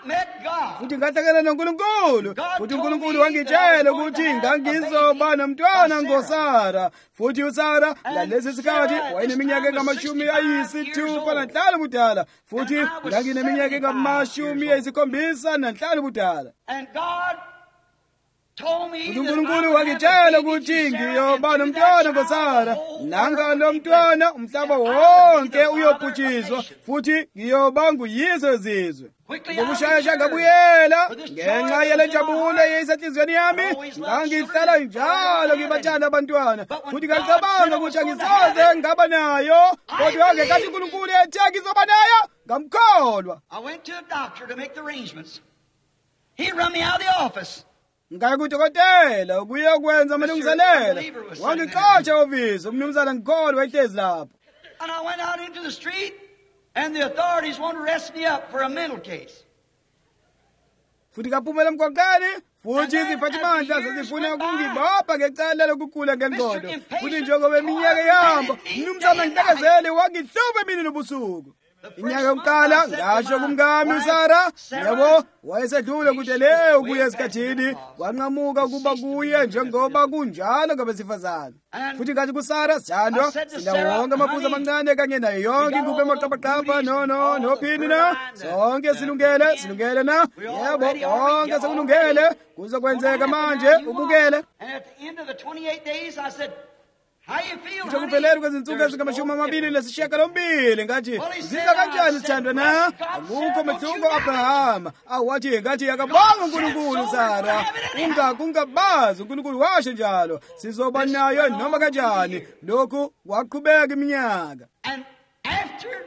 S1: met God.
S2: futhi ngahlangana noNkulunkulu, futhi uNkulunkulu wangitshela ukuthi ngangizoba nomntwana ngoSara, futhi uSara ngalesi sikhathi wayeneminyaka engama-65 budala, futhi ngangineminyaka engama-75 budala.
S1: And God told me
S2: Futhi uNkulunkulu wangitshela ukuthi ngiyoba nomntwana ngoSara, nangalo mntwana umhlaba wonke uyobhutshizwa, futhi ngiyoba nguyise wezizwe. Ngokushayasha ngabuyela ngenxa yale njabulo eyayisenhliziyweni yami, ngangihlala njalo ngibathanda abantwana, futhi ngacabanga ukuthi angisoze ngaba nayo, kodwa ngenkathi uNkulunkulu ethe ngizoba nayo, ngamkholwa.
S1: I went to a doctor to make the arrangements. He run me out of the office.
S2: Ngaya kudokotela ukuya kwenza amalungiselelo, wangixotsha ofisi, umnumzana ngikholwa wayehlezi lapho.
S1: And I went out into the street, and the authorities wanted to arrest me up for a mental case.
S2: Futhi kaphumela emgwaqeni, futhi iziphathimandla zazifuna ukungibopha ngecala lokugula ngengqondo, futhi njengoba iminyaka ihamba, umnumzana Ntekezeli wangihlupha emini nobusuku. Inyaka yokuqala ngasho kumkami uSara, yebo wayesedlule kude le ukuya esikhathini, wanqamuka ukuba kuye njengoba kunjalo ngabesifazane. Futhi ngathi kuSara, Sithandwa, sinawonke amaphuzu amancane kanye nayo yonke ingubhe emaqabaqaba nophini na, sonke silungele na, yebo konke sekulungele, kuzokwenzeka manje, ubukele.
S1: And at the end of the 28 days, I said, how you feel, honey?
S2: Kuphelele kwezinsuku ezingama-28 ngathi zidla kanjani Sithandwa na? Akukho mehluko Abrahama. Wathi ngathi yakabonga uNkulunkulu Sara, ungabazi uNkulunkulu washo njalo, sizoba nayo noma kanjani. Lokhu waqhubeka iminyaka.
S1: And after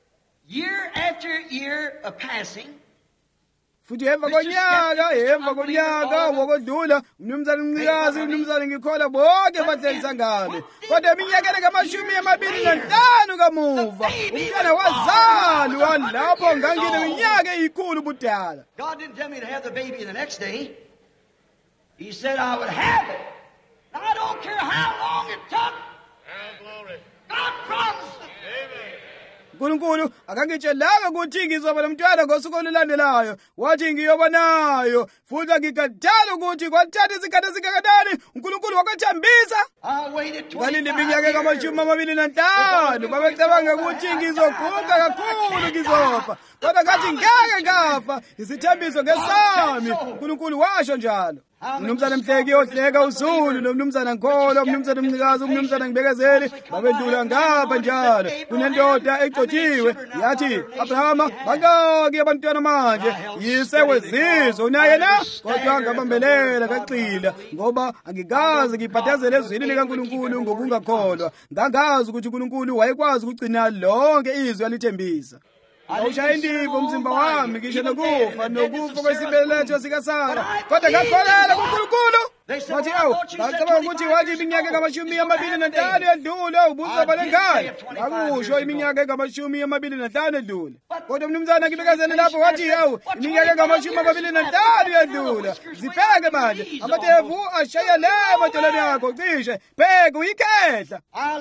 S1: year of passing,
S2: futhi emva konyaka wokodlula, umnumzane uMncikazi, umnumzane Ngikholwa bonke bahlekisa ngami. Kodwa eminyakeni engama-25 kamuva, umntwana wazalwa lapho ngangineminyaka eyikhulu budala.
S1: God didn't tell me to have the baby the next day. He said I would have it. I don't care how long it took. God promised it.
S2: uNkulunkulu akangitshelanga ukuthi ngizoba nomntwana ngosuku olulandelayo, wathi ngiyoba nayo, futhi angikhathali ukuthi kwathatha isikhathi esingakanani. uNkulunkulu wakwathembisa. Ngalinde iminyaka engama-25, babecabanga ukuthi ngizoguga kakhulu, ngizofa, kodwa ngathi ngeke ngafa, isithembiso ngesami. uNkulunkulu washo njalo. Umnumzana Mhleki ohleka uZulu, nomnumzana Nkolo, umnumzana Mncikazi, umnumzana Ngibekezeli babedlula ngapha njalo. Kunendoda egcotshiwe yathi, Abrahama, bangaki abantwana manje? Yise wezizwe unaye na? Kodwa ngabambelela kaqila, ngoba angikaze ngibhadazele ezwini likaNkulunkulu ngokungakholwa. Ngangazi ukuthi uNkulunkulu wayekwazi ukugcina lonke izwi alithembisa. Awushaya indiva umzimba wami ngisho nokufa kwesibeletho sikaSara, kodwa ngakholelwa kuNkulunkulu. Wathi ngacabanga ukuthi wathi iminyaka engama-25 yedlule ubuzoba lengane. Ngakusho iminyaka engama-25 edlule. Kodwa umnumzana Ngibekezeli lapho wathi iminyaka engama-25 yedlule. Zibheke manje, amatevu ashaya le emadolweni akho, cishe bheke uyikhehla.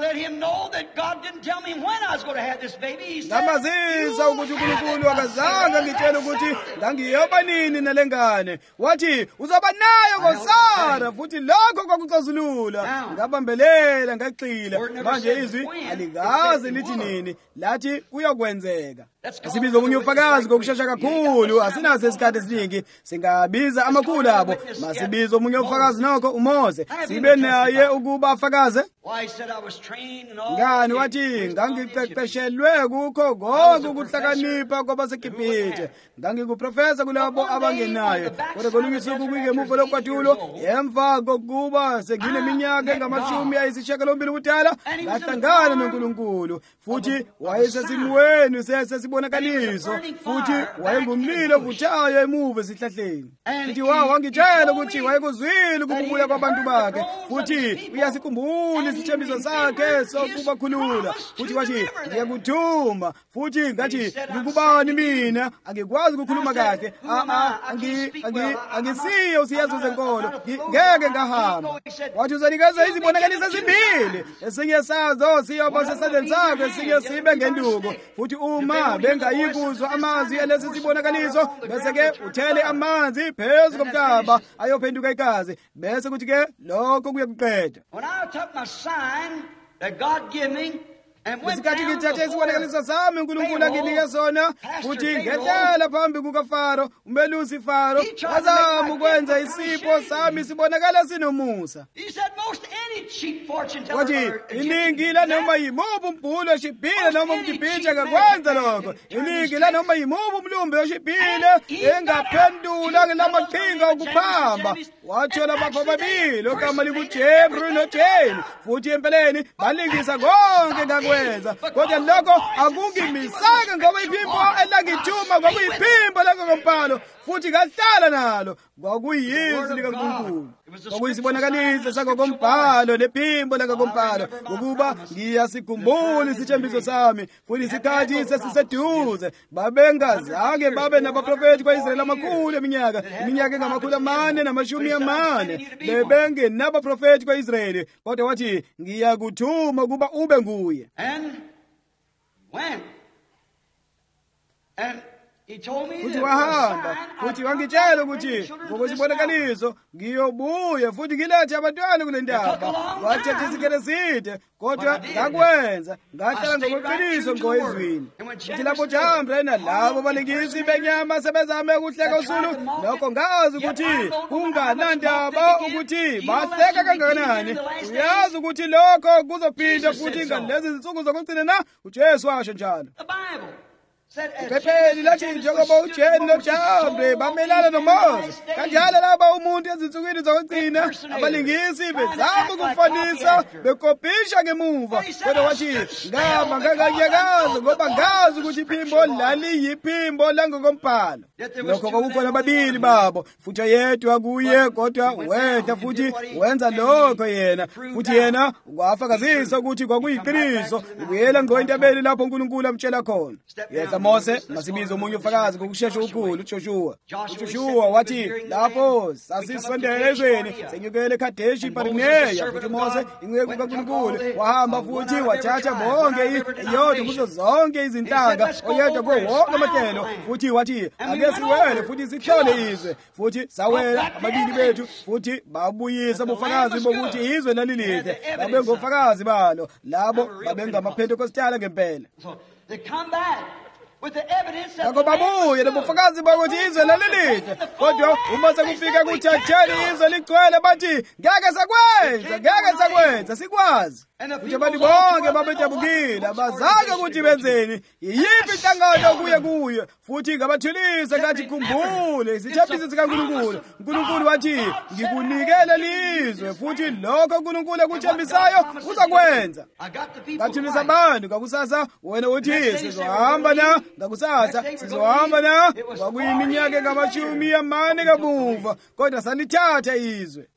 S2: Ngamazisa ukuthi uNkulunkulu akazange ngitshele ukuthi ngangiyoba nini nale ngane. Wathi uzoba nayo ngoSara, futhi lokho kwakuxazulula. Ngabambelela ngaqila, manje izwi alikaze lithi nini, lathi kuyokwenzeka. Sibiza omunye ufakazi ngokushesha kakhulu, asinaso isikhathi esiningi, singabiza amakhulu abo. Masibiza omunye ufakazi nokho uMose, sibe naye ukuba afakaze. Ngani wathi ngangiqeqeshelwe kukho konke ukuhlakanipha kwabaseGibhithe, ngangikuprofesa kulabo abangenayo. Kodwa kolunye usuku kuyingemuva lokwatulo, emva kokuba sengineminyaka engama-80 ubudala, ngahlangana noNkulunkulu, futhi wayesesimweni sesibonakaliso, futhi wayengumlilo ovuthayo emuva esihlahleni. Futhi wangitshela ukuthi wayekuzwile ukubuya kwabantu bakhe, futhi uyasikhumbula isithembiso sakhe sokubakhulula. Futhi wathi ngiyakuthuma, futhi ngathi ngikubani mina, angikwazi ukukhuluma kahle, angisiye usiyazi zenkolo, ngeke ngahamba. Wathi uzonikeza izibonakaliso ezimbili, esinye sazo siyoba sesandleni sakho, esinye sibe ngenduku. Futhi uma bengayikuzwa amazwi alesi sibonakaliso, bese-ke uthele amanzi phezu komhlaba ayophenduka igazi, bese kuthi-ke lokho kuye kuqeda. Ngesikhathi ngithathe isibonakaliso sami uNkulunkulu anginike sona, futhi ngehlela phambi kukaFaro, umelusi Faro, wazama ukwenza isipho sami sibonakala sinomusa. Wathi iningi lanoma yimuphi umbhulu oshibhile noma umdibhitsha ngakwenza lokho. Iningi lanoma yimuphi umlumbi oshibhile engaphendula ngelamaqhinga okuphamba. Wathola abafa ababili ogama likuJebru noJane, futhi empeleni balingisa konke ngakwenza. Kodwa lokho akungimisanga ngoba iphimbo elangithuma kwakuyiphimbo langokompalo, futhi ngahlala nalo. Kwakuyizwi likaNkulunkulu, kwakuyisibonakaliso sangokompalo lephimbo langokompalo, ukuba ngiyasikhumbula isithembiso sami, futhi isikhathi sesiseduze. Babengazange babe nabaprofethi kwa-Israyeli amakhulu eminyaka engamakhulu 440. Bebengenabaprofethi kwa-Israyeli, kodwa wathi ngiyakuthuma ukuba ube nguye. Futhi wahamba, futhi wangitshela ukuthi ngokwesibonakaliso ngiyobuya futhi ngilethe abantwana kule ndaba. Wathetha isikhathi eside, kodwa ngakwenza, ngahlala ngokweqiniso ngoyezwini. Futhi lapho Jambre nalabo balingisi benyama sebezame ukuhleka usulu, lokho ngazi ukuthi kunganandaba ukuthi bahleka kangakanani. Uyazi ukuthi lokho kuzophinda futhi ngalezi zinsuku zokugcina na, uJesu washo njalo. Iphepheni lathi njengoba uJane noJambre bamelana noMose, kanjalo laba umuntu ezinsukwini zokugcina abalingisi bezama ukufanisa bekopisha ngemuva. Kodwa wathi ngihamba nganganyakazi ngoba ngazi ukuthi iphimbo laliyiphimbo langokompalo. Lokho kwakukhona ababili babo, futhi yedwa kuye, kodwa wehla futhi wenza lokho yena. Futhi yena wafakazisa ukuthi kwakuyiqiniso, ubuyela ngoentabeni lapho uNkulunkulu amtshela khona. Yedwa Mose, masibize omunye ufakazi ngokushesha ukhulu, uJoshua. uJoshua wathi lapho sasisondela ezweni senyukele eKhadeshi Barineya, futhi Mose inceku kaNkulunkulu wahamba futhi wathatha bonke iyodwa kuzo zonke izinhlanga, oyedwa kuwo wonke amahlelo, futhi wathi ake siwele futhi sihlole izwe, futhi sawela ababili bethu, futhi babuyisa ubufakazi bokuthi izwe lalilihle. Babengofakazi balo labo babengamaPhentekostala ngempela. Ngakho babuye nobufakazi bokuthi izwe lalilihle. Kodwa uma sekufika kuthatheni izwe ligcwele bathi ngeke sakwenza sikwazi. Futhi abantu bonke babedabukile, abazange ukuthi benzeni. Yiyiphi inhlangano kuye futhi ngabathulisa ngathi khumbule isithembiso sikaNkulunkulu. uNkulunkulu wathi ngikunikele lizwe, futhi lokho uNkulunkulu ekuthembisayo uzakwenza. Ngathulisa abantu ngakusasa, wena uthi sizohamba na ngakusasa, sizohamba na. Kwakuyiminyaka engama40 kamuva, kodwa sanithatha izwe.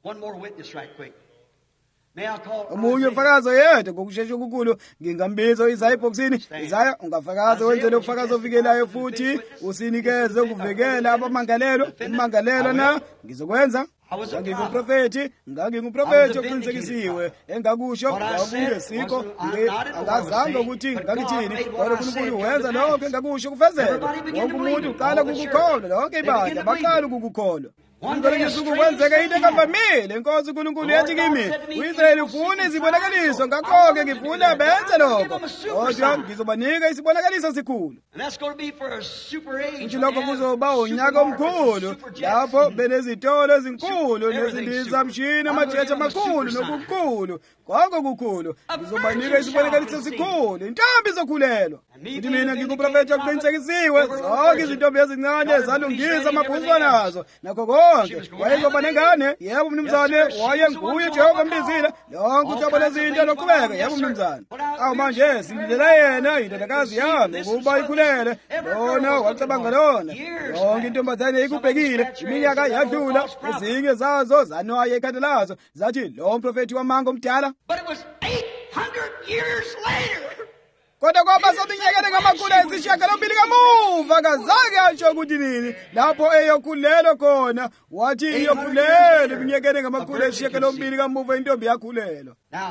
S2: Omunye ufakazi yedwa ngokushesha okukhulu ngingambiza uIsaya ebhokisini. Isaya ungafakaza wenze lo ufakazi ovikelayo, futhi usinikeze ukuvikela abamangalelo. Umangalelo na ngizokwenza. Ngangingumprofethi oqinisekisiwe, engakusho kwakungesikho, angazange ukuthi ngakithini, kodwa uNkulunkulu wenza lokho engakusho kufezeke. Wonke umuntu uqala ukukholwa, lonke ibandla baqala ukukholwa. Ngizolingisa ukwenzeka into engavamile. Inkosi uNkulunkulu yathi kimi, uIsrayeli ufuna izibonakaliso, ngakho-ke ngifuna benze lokho, kodwa ngizobanika isibonakaliso esikhulu. Futhi lokho kuzoba unyaka omkhulu, lapho benezitolo ezinkulu nezindizamshini, amajethi amakhulu nokukhulu, konke kukhulu. Ngizobanika isibonakaliso esikhulu, intombi izokhulelwa. Futhi mina ngingumprofethi oqinisekisiwe, zonke izintombi ezincane ezalungisa amabhuzwa nazo, nakho konke wayezoba nengane. Yebo mnumzane, wayenguye Jehova mbizile lonke uhlobo lwezinto loqhubeka. Yebo mnumzane. Awu manje silindele yena indodakazi yami ukuba ikhulele. Lona wacabanga lona, yonke intombazane ikubhekile. Iminyaka yadlula, ezinye zazo zanwaya ekhanda lazo, zathi lo mprofethi wamanga omdala.
S1: But it was 800 years later.
S2: Kodwa kwaba sominyakeni ngama-880 kamuva, kazange atsho ukuthi nini lapho eyokhulelwa khona. Wathi iyokhulelwa iminyakeni ngama-880 kamuva intombi yakhulelwa.
S1: Now,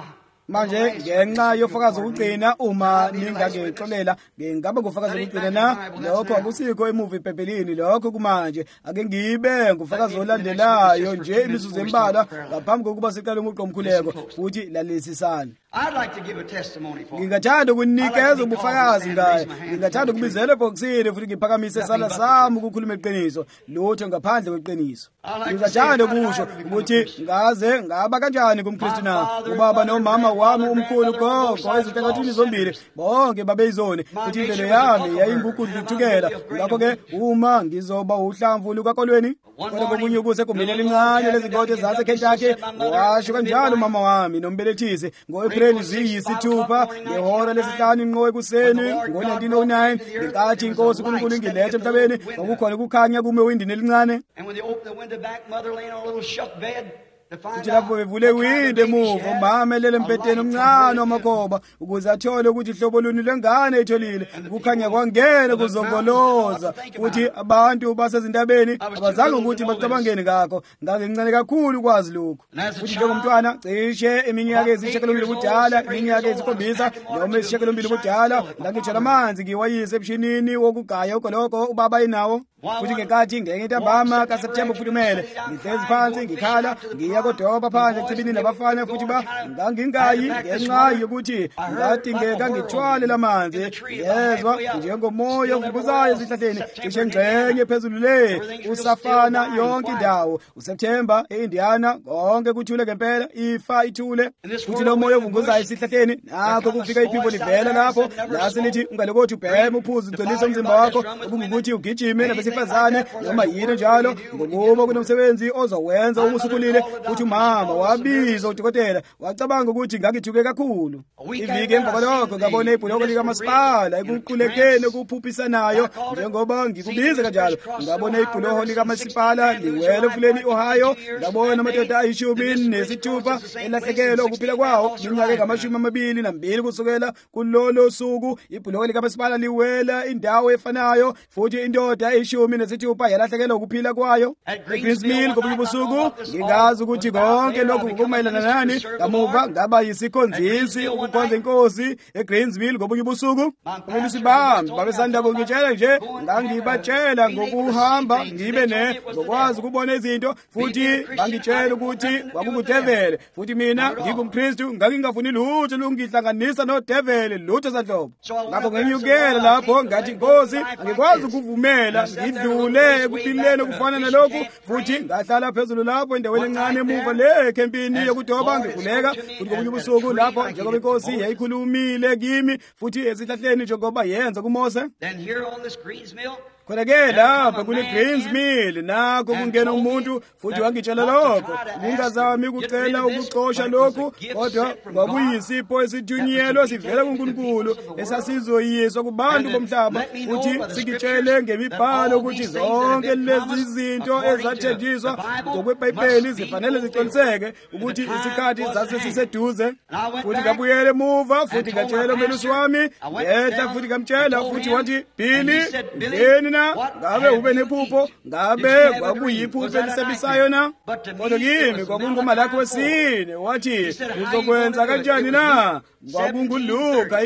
S2: manje ngenxa yofakazi ukugcina uma ningangixolela ngingaba ngufakazi ukugcina na lokho akusikho emuva eBhayibhelini lokho kumanje ake ngibe ngufakazi olandelayo nje imizuzu embalwa ngaphambi kokuba siqale umuqo omkhuleko futhi lalisisana.
S1: I'd like to give a testimony for you.
S2: Ngingathanda ukunikeza ubufakazi ngaye. Ngingathanda ukubizela ebhokisini futhi ngiphakamise isandla sami ukukhuluma iqiniso lutho ngaphandle kweqiniso. Ngingathanda ukusho ukuthi ngaze ngaba kanjani kumKristu na ubaba nomama wami umkhulu gogo ezinhlakathini zombili bonke babeyizone futhi impilo yami yayingukudluthukela. Ngakho ke uma ngizoba uhlamvu lukakolweni kodwa komunye ukuse kumele lincane lezinkoto ezase Kentucky washo kanjalo umama wami nombelethisi ngoApril ziyisithupha ngehora lesihlanu inqo ekuseni ngo1909 ngenkathi inkosi uNkulunkulu ingilethe emhlabeni kwakukhona ukukhanya kume windini elincane.
S1: And when they opened the window back, mother laying on a little shuck bed.
S2: Futhi lapho bevule winde emuva umama elele embhedeni omncane wamakhoba ukuze athole ukuthi ihlobo luni lengane etholile ukukhanya kwangena kuzomboloza futhi abantu basezindabeni abazange ukuthi bacabangeni ngakho ngincane kakhulu kwazi lokho futhi njengomntwana cishe iminyaka ezishiyekelombili ubudala iminyaka ezikhombisa noma ezishiyekelombili ubudala ngangithola amanzi ngiwayise emshinini wokugaya ugoloko ubaba inawo futhi ngenkathi ngenye intambama kaSeptember futhi kumele ngihlezi phansi ngikhala ngiya kodoba phandle ecibini nabafana futhi ngangingayi ngenxa yokuthi ngadingeka ngithwale lamanzi yezwa njengomoya ovubuzayo ezihlahleni cishe ngxenye phezulu le usafana yonke indawo uSeptember eIndiana konke kuthule ngempela ifa ithule futhi lo moya ovunguzayo esihlahleni nakho kufika iphimbo livela lapho laselithi ungalokothi ubheme uphuze ugcolise umzimba wakho ukuthi ugijime nabesifazane noma yini njalo ngokuba kunomsebenzi ozowenza umusukulile futhi umama wabiza udokotela wacabanga ukuthi ngangithuke kakhulu. Iviki emva kwalokho ngabona ibhuloko likamasipala ekuqulekeni okuphuphisanayo njengoba ngikubiza kanjalo ngabona ibhuloko likamasipala liwele ofuleni Ohio ngabona amadoda ayishumi-nesithupha elahlekelwa ukuphila kwawo minyaka engama-22 kusukela kulolo suku ibhuloko likamasipala liwela indawo efanayo futhi indoda eyishumi-nesithupha yalahlekelwa ukuphila kwayo eGreensmill kobuye ubusuku. Ngingazi ukuthi konke lokhu kumayelana nani kamuva ngaba yisikhonzisi ukukhonza inkosi eGreensmill kobuye ubusuku. Umlisi bami babesanda kungitshela nje ngangibatshela ngokuhamba ngibe ngokwazi ukubona izinto futhi bangitshela ukuthi kwakungudevele futhi mina ngingumKristu ngangingafuni lutho lungihlanganisa nodevele lutho sadlobo. Ngakho ngenyukela lapho ngathi Nkosi angikwazi ukuvumela ngidlule ekuphileni okufana nalokhu futhi ngahlala phezulu lapho endaweni encane emuva le campini yokudoba ngivuleka futhi kobuye ubusuku lapho njengoba inkosi yayikhulumile kimi futhi esihlahleni njengoba yenza kuMose.
S1: Then here on this Greensmill,
S2: khona-ke lapha kule Greensmill nakho kungena umuntu futhi wangitshela lokho ngingazami ukucela ukuxosha lokhu kodwa kwakuyisipho esithunyelwe sivela kuNkulunkulu esasizoyiswa kubantu bomhlaba futhi sikitshele ngemibhalo ukuthi zonke lezi zinto ezathenjiswa ngokweBhayibheli zifanele zigcoliseke ukuthi isikhathi sasesiseduze. Futhi ngabuyela emuva futhi ngatshela umelusi wami yehla futhi ngamtshela futhi wathi Billy yena ngabe ube nephupho ngabe kwakuyiphupho elisebisayo na kodwa kimi kwakunguma lakho wesine wathi uzokwenza kanjani na kwakunguluka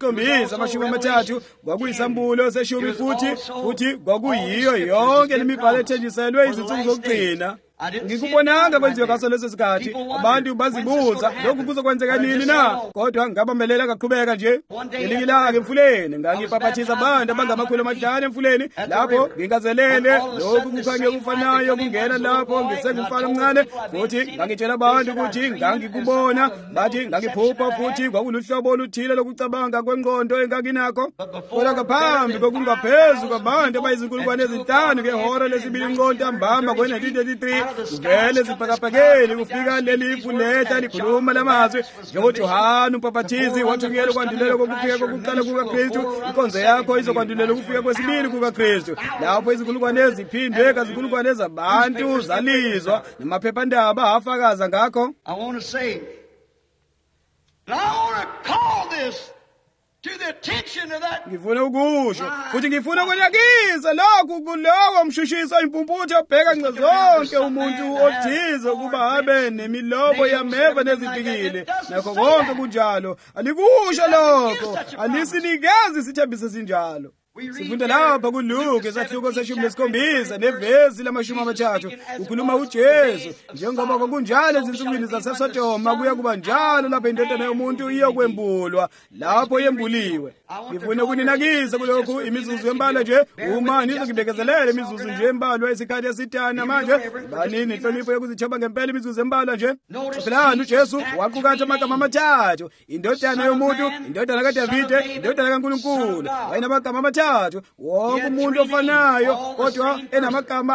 S2: 17:3 kwakuyisambulo seshumi futhi kwakuyiyo yonke lemibhalo ethenjiselwe izinsuku zokugcina. Ngikubonanga kwenziwa ngaso leso sikhathi abantu bazibuza lokhu kuzokwenzeka nini na kodwa ngabambelela kaqhubeka nje. Ngelinye ilanga emfuleni ngangipaphathiza abantu abangama500 emfuleni lapho ngingazelele lokhu kukhanya okufanayo kungena lapho ngisengumfana omncane futhi ngangitshela abantu ukuthi ngangikubona bathi ngangiphupha futhi kwakuluhlobo oluthile lokucabanga kwengqondo enganginakho kodwa ngaphambi kokungaphezu kwabantu abayizinkulungwane ezinhlanu ngehora lesibili ntambama ngo-1933 vele zibhakabhakeni kufika leli ifuletha likhuluma lamazwi njengoJohane uMbhaphathizi wathunyelwa ukwandulela kokufika kokuqala kukaKristu. Inkonzo yakho izokwandulela ukufika kwesibili kukaKristu lapho izinkulungwane eziphindwe kazinkulungwane ezabantu zalizwa namaphephandaba afakaza ngakho.
S1: I want to say, and I want to call this to the attention of that.
S2: ngifuna ukusho futhi ngifuna ukunakisa lokhu kulowo mshushiso impumputho obheka nxa zonke umuntu othize ukuba abe nemilomo yameva nezitikile nakho konke kunjalo alikusho lokho alisinikezi isithembiso sinjalo. Sifunda lapha kuLuke isahluko se-17 nevesi lamashumi 3 ukhuluma uJesu njengoba kwakunjalo ezinsukwini zaseSodoma kuya kuba njalo lapho indodana yomuntu iyokwembulwa lapho yembuliwe. Ngifuna ukuninakisa kulokhu imizuzu embalwa nje uma nizokubekezelela imizuzu nje embalwa isikhathi esitana manje banini inhlonipho yokuzithoba ngempela imizuzu embalwa nje. Phela uJesu waqukatha amagama 3 indodana yomuntu indodana kaDavide indodana kaNkulunkulu wayinamagama 3 wonke umuntu ofanayo kodwa enamagama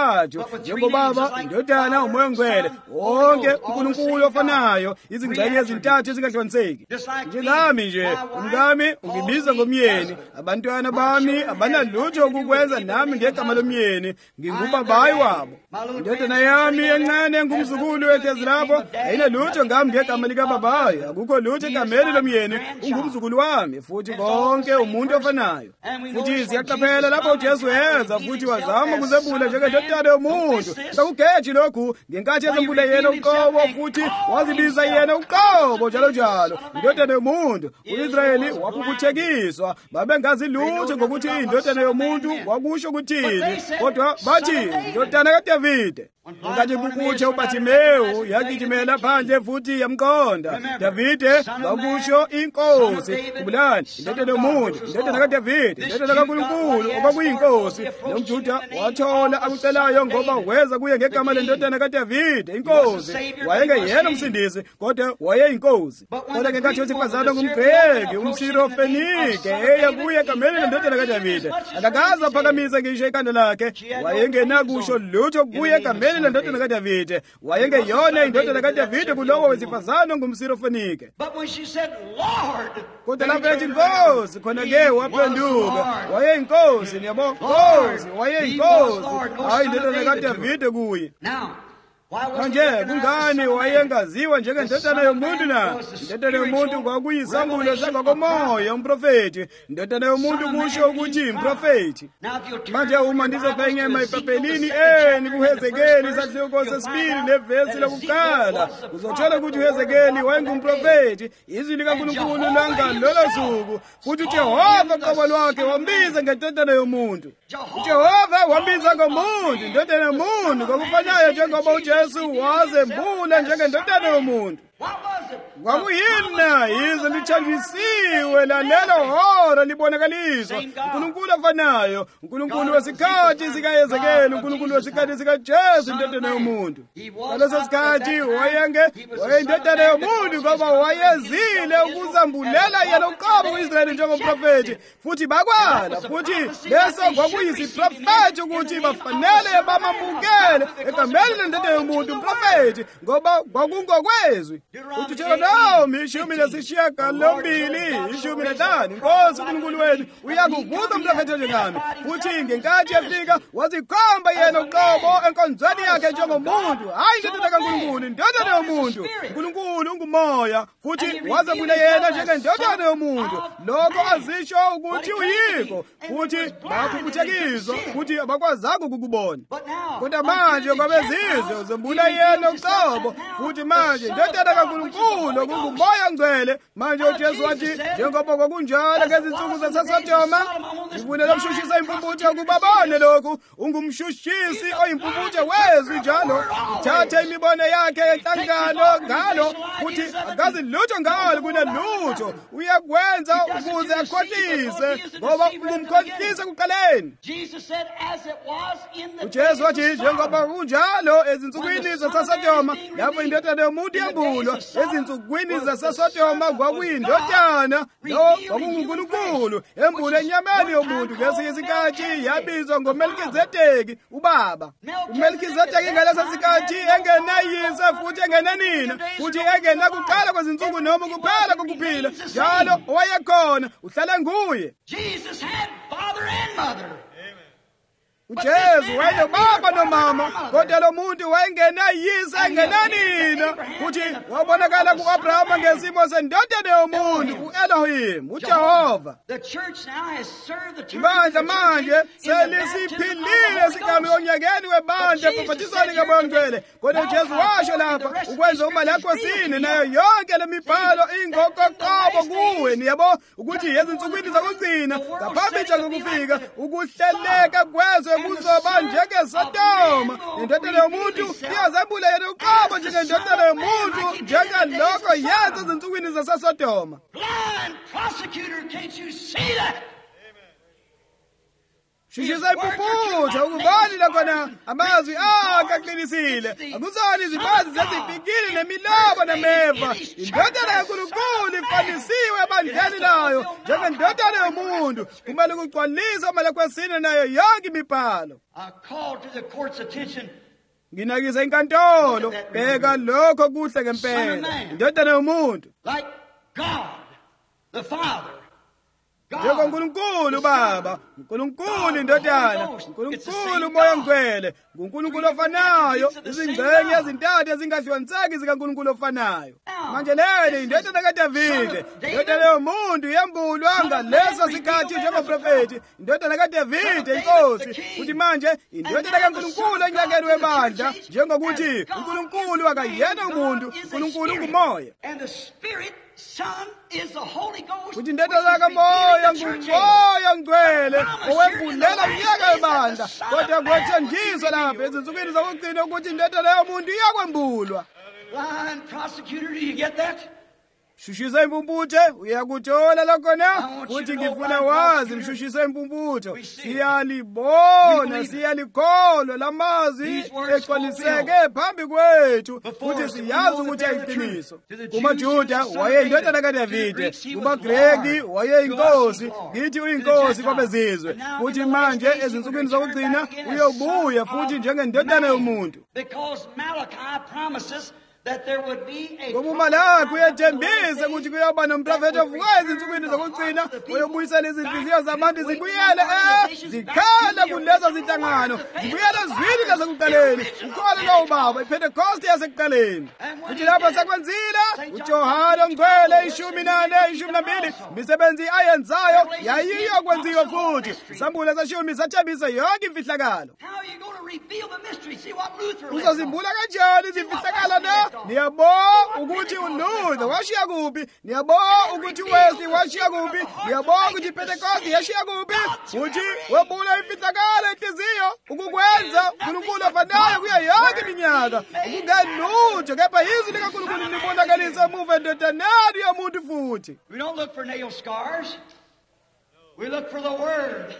S2: 3 njengobaba indodana umoya ongcwele wonke uNkulunkulu ofanayo izingxenye ezintathu ezingahlukaniseki. Njengami nje umkami ungibiza ngomyeni abantwana bami abanalutho ukukwenza nami ngegama lomyeni ngingubabayi wabo. Indodana yami encane ngumzukulu wekhezi lapho ayinalutho ngami ngegama likababayi akukho lutho egameni lomyeni ungumzukulu wami futhi bonke umuntu ofanayo. Futhi siyaqaphela lapho uJesu yenza futhi wazama ukuzembula njengendodana yomuntu. Akugeji lokhu ngenkathi ezembula yena uqobo futhi wazibiza yena uqobo njalo njalo indodana yomuntu. uIsrayeli waphukuthekiswa babengazi lutho ngokuthi indodana yomuntu wakusho ukuthini kodwa bathi indodana kaDavide. Ngenkathi kukutshe uBhatimewu yagijimela phandle futhi yamqonda Davide wakusho inkosi kubulani indodana yomuntu indodana kaDavide indodana kaNkulunkulu okwakuyinkosi. Nomjuda wathola akucelayo ngoba weza kuye ngegama lendodana kaDavide inkosi wayengeyena umsindisi kodwa wayeyinkosi. Kodwa ngenkathi wesifazane ngumGreki umSirofenike eya kuye egameni lendodana kaDavide akakaze aphakamise ngisho ikhanda lakhe wayengenakusho lutho kuye egameni lendodana kaDavide wayengeyona indodana kaDavide kulowo wesifazane ngumSirofenike. Kodwa lapho ethi inkosi khona-ke waphenduka wayeyinkosi niyabo nkosi wayeyinkosi hayi indodana kaDavide kuye. Manje kungani wayengaziwa njengendodana yomuntu na? Indodana yomuntu kwakuyisambulo sangakomoya umprofeti. Indodana yomuntu kusho ukuthi improfeti. Manje uma ndizobhengema ePapelini kuHezekeli isahluko sesibili nevesi lokuqala uzothola ukuthi uHezekeli wayengumprofeti. Izwi likaNkulunkulu langalolo suku futhi uJehova qobo lwakhe wambiza ngendodana yomuntu. uJehova wambiza ngomuntu indodana yomuntu ngokufanayo njengoba uJesu wazembula njengendodana yomuntu. Kwakuyini na yize lithanjisiwe lalelo hora libonakaliswa uNkulunkulu afanayo uNkulunkulu wesikhathi sikaHezekeli uNkulunkulu wesikhathi sikaJesu indodana yomuntu. Ngaleso sikhathi wayeyindodana yomuntu ngoba wayezile ukuzambulela yena uqobo uIsrayeli njengomprofeti futhi bakwala futhi leso kwakuyisiprofethi ukuthi bafanele bamamukele egameni lendodana yomuntu umprofeti ngoba kwakungokwezwi. uDuteronomi 18:15 inkosi uNkulunkulu wenu uyakuvuza umprofeti onjengami futhi ngenkathi efika wazikhomba yena uqobo enkonzweni yakhe njengomuntu hayi indodana kaNkulunkulu indodana yomuntu. uNkulunkulu ungumoya futhi wazebula yena njengendodana yomuntu lokho azisho ukuthi uyikho futhi baphukuthekiswa futhi abakwazanga ukukubona. Kodwa manje kwabezizwe uzembula yena uqobo futhi manje indodana kaNkulunkulu kungumoya ngcwele. Manje uJesu wathi njengoba kwakunjalo ngezinsuku zaseSodoma ngifuna umshushisa impumputho ukuba babone lokhu ungumshushisi oyimpuputho wezwi njalo uthathe imibono yakhe yenhlangano ngalo futhi akazi lutho ngalo kunalutho uyakwenza ukuze akhohlise ngoba ungumkhohlise kuqaleni. uJesu wathi njengoba kunjalo ezinsukwini zaseSodoma lapho indodana yomuntu yambulwa ezinsukwini zaseSodoma kwakuyindodana lo kwakunguNkulunkulu embula enyameni yomuntu. Ngesinye isikhathi yabizwa ngoMelkizedeki ubaba. uMelkizedeki ngaleso sikhathi engenayise futhi engenanina futhi engenakuqala kwezinsuku noma kuphela kokuphila njalo owayekhona uhlala nguye.
S1: Jesus had father and mother.
S2: uJesu wayebaba nomama, kodwa lo muntu wayengenayise engenanina, futhi wabonakala ku-Abrahama ngesimo sendodana yomuntu, u-Elohim, uJehova. Ibandla manje selisiphilile sigame onyakeni webandla ebhaphathizweni kaMoya Ngcwele, kodwa uJesu washo lapha ukwenza umali yakhosini nayo yonke le mibhalo ingokoqobo kuwe, niyabo, ukuthi ezinsukwini zakugcina ngaphambi nje kokufika ukuhleleka kwezwe kuzoba njengeSodoma, indodana yomuntu iyazembula yena uqobo njengendodana yomuntu, njengalokho yenza ezinsukwini zaseSodoma.
S1: Blind prosecutor, can't you see that?
S2: Shishisa iphuputha ukubani lakhona amazwi akhe aqinisile, akuzona izibazi zezipikili nemilomo nameva. Indodana kaNkulunkulu ifanisiwe ebandleni layo njengendodana yomuntu, kumele kugcwalise umalakhosini nayo yonke imibhalo. Nginakisa inkantolo, bheka lokho kuhle ngempela, indodana yomuntu.
S1: Like God, the Father.
S2: NjengoNkulunkulu Baba, uNkulunkulu Indodana, uNkulunkulu uMoya Ngcwele, uNkulunkulu ofanayo, izingxenye ezintathu ezingahlukaniseki zikaNkulunkulu ofanayo. Manje leyo indodana kaDavide, indodana yomuntu yembulwa ngaleso sikhathi njengoprofeti, indodana kaDavide inkosi, futhi manje indodana kaNkulunkulu enyakeni webandla, njengokuthi uNkulunkulu akayena umuntu, uNkulunkulu ngumoya.
S1: And the Spirit Son is the Holy Ghost.
S2: Futhi indodana kaMoya nguMoya Ngcwele owembulela unyaka webandla, kodwa kwethenjiswa lapha ezinsukwini zokugcina ukuthi indodana yomuntu iyakwembulwa.
S1: Blind prosecutor, do you get that?
S2: Shushisa impumputhe, uyakuthola lokho na? Futhi ngifuna wazi mshushisa impumputho. Siyalibona, siyalikholwa lamazwi egcwaliseke phambi kwethu, futhi siyazi ukuthi ayiqiniso. KumaJuda wayeyindodana kaDavide, kumaGreki wayeyinkosi, ngithi uyinkosi kwabezizwe. Futhi manje ezinsukwini zokugcina uyobuya futhi njengendodana yomuntu.
S1: Because Malachi promises that there would be a
S2: Ngobumalaki uyethembisa ukuthi kuyoba nomprofeti ovukayo ezinsukwini zokugcina uyobuyisela izinhliziyo zabantu zibuyele zikhala kulezo zinhlangano, zibuyele zwini lasekuqaleni, ukholo lobaba iPentecost yasekuqaleni. Futhi lapho sekwenzile uJohane Ngcwele 14:12 imisebenzi ayenzayo yayiyokwenziwa futhi isambulo seshumi sathembisa yonke imfihlakalo.
S1: How are you going to reveal the mystery? See what Luther
S2: Uzozimbula kanjani izimfihlakalo na? Niyabo ukuthi uLuther washiya kuphi, niyabo ukuthi uWesley washiya kuphi, niyabo ukuthi Pentecost yashiya kuphi, futhi webula imfihlakalo enhliziyo ukukwenza uNkulunkulu ofanayo kuyo yonke iminyaka, ukungelutho kepha izwi likaNkulunkulu libonakalisa emuva endodaneni yomuntu futhi.
S1: We don't look for nail scars. We look for the Word.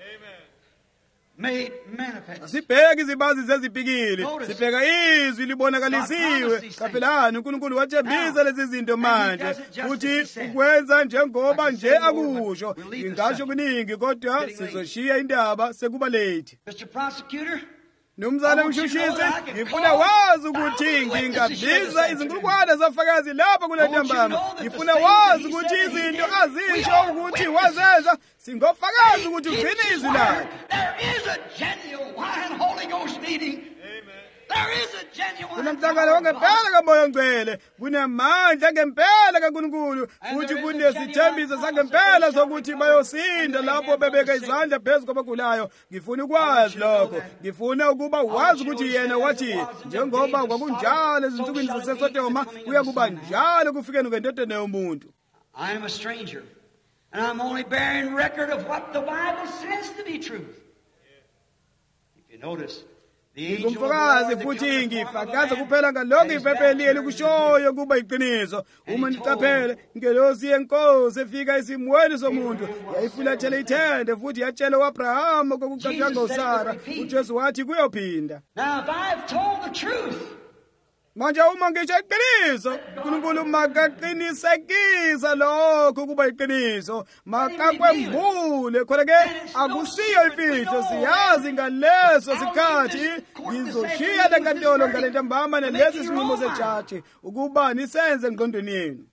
S1: Made manifest.
S2: Sibheka izibazi zezipikili, sibheka izwi libonakalisiwe. Kapelani uNkulunkulu wathembisa lezi zinto manje, futhi ukwenza njengoba nje akusho. Ingasho kuningi kodwa sizoshiya indaba sekuba late.
S1: Mr. Prosecutor,
S2: Nomzana mshushisi, ngifuna wazi ukuthi ngingabiza izinkulungwane zafakazi lapha kule ntambama. Ngifuna wazi ukuthi izinto azisho ukuthi wazenza singofakazi ukuthi ugcine izwi lakhe.
S1: there is a genuine Holy Ghost meeting. There is a genuine
S2: Kunomhlangano wangempela kaMoya Ngcwele, kunamandla ngempela kaNkulunkulu, futhi kunesithembiso sangempela sokuthi bayosinda lapho bebeka izandla phezu kwabagulayo. Ngifuna ukwazi lokho. Ngifuna ukuba wazi ukuthi yena wathi njengoba kwakunjalo ezinsukwini zaseSodoma kuya kuba njalo kufikeni kwendodana yomuntu.
S1: I am a stranger, and I'm only bearing record of what the Bible says to be truth. If you notice,
S2: Ngumfakazi futhi ngifakaza kuphela ngalokho iBhayibheli elikushoyo kuba iqiniso. Uma nicaphele ingelosi yenkosi efika esimweni somuntu yayifulathela ithende futhi yatshela uAbrahama kokucatshanga uSara, uJesu wathi kuyophinda.
S1: now if I've told the truth,
S2: Manje uma ngisho iqiniso, uNkulunkulu makaqinisekisa lokho kuba iqiniso, makakwembule khona ke akusiyo imfihlo. Siyazi ngaleso sikhathi ngizoshiya lenkantolo ngale ntambama nelesi sinqumo sejaji ukuba nisenze engqondweni yenu.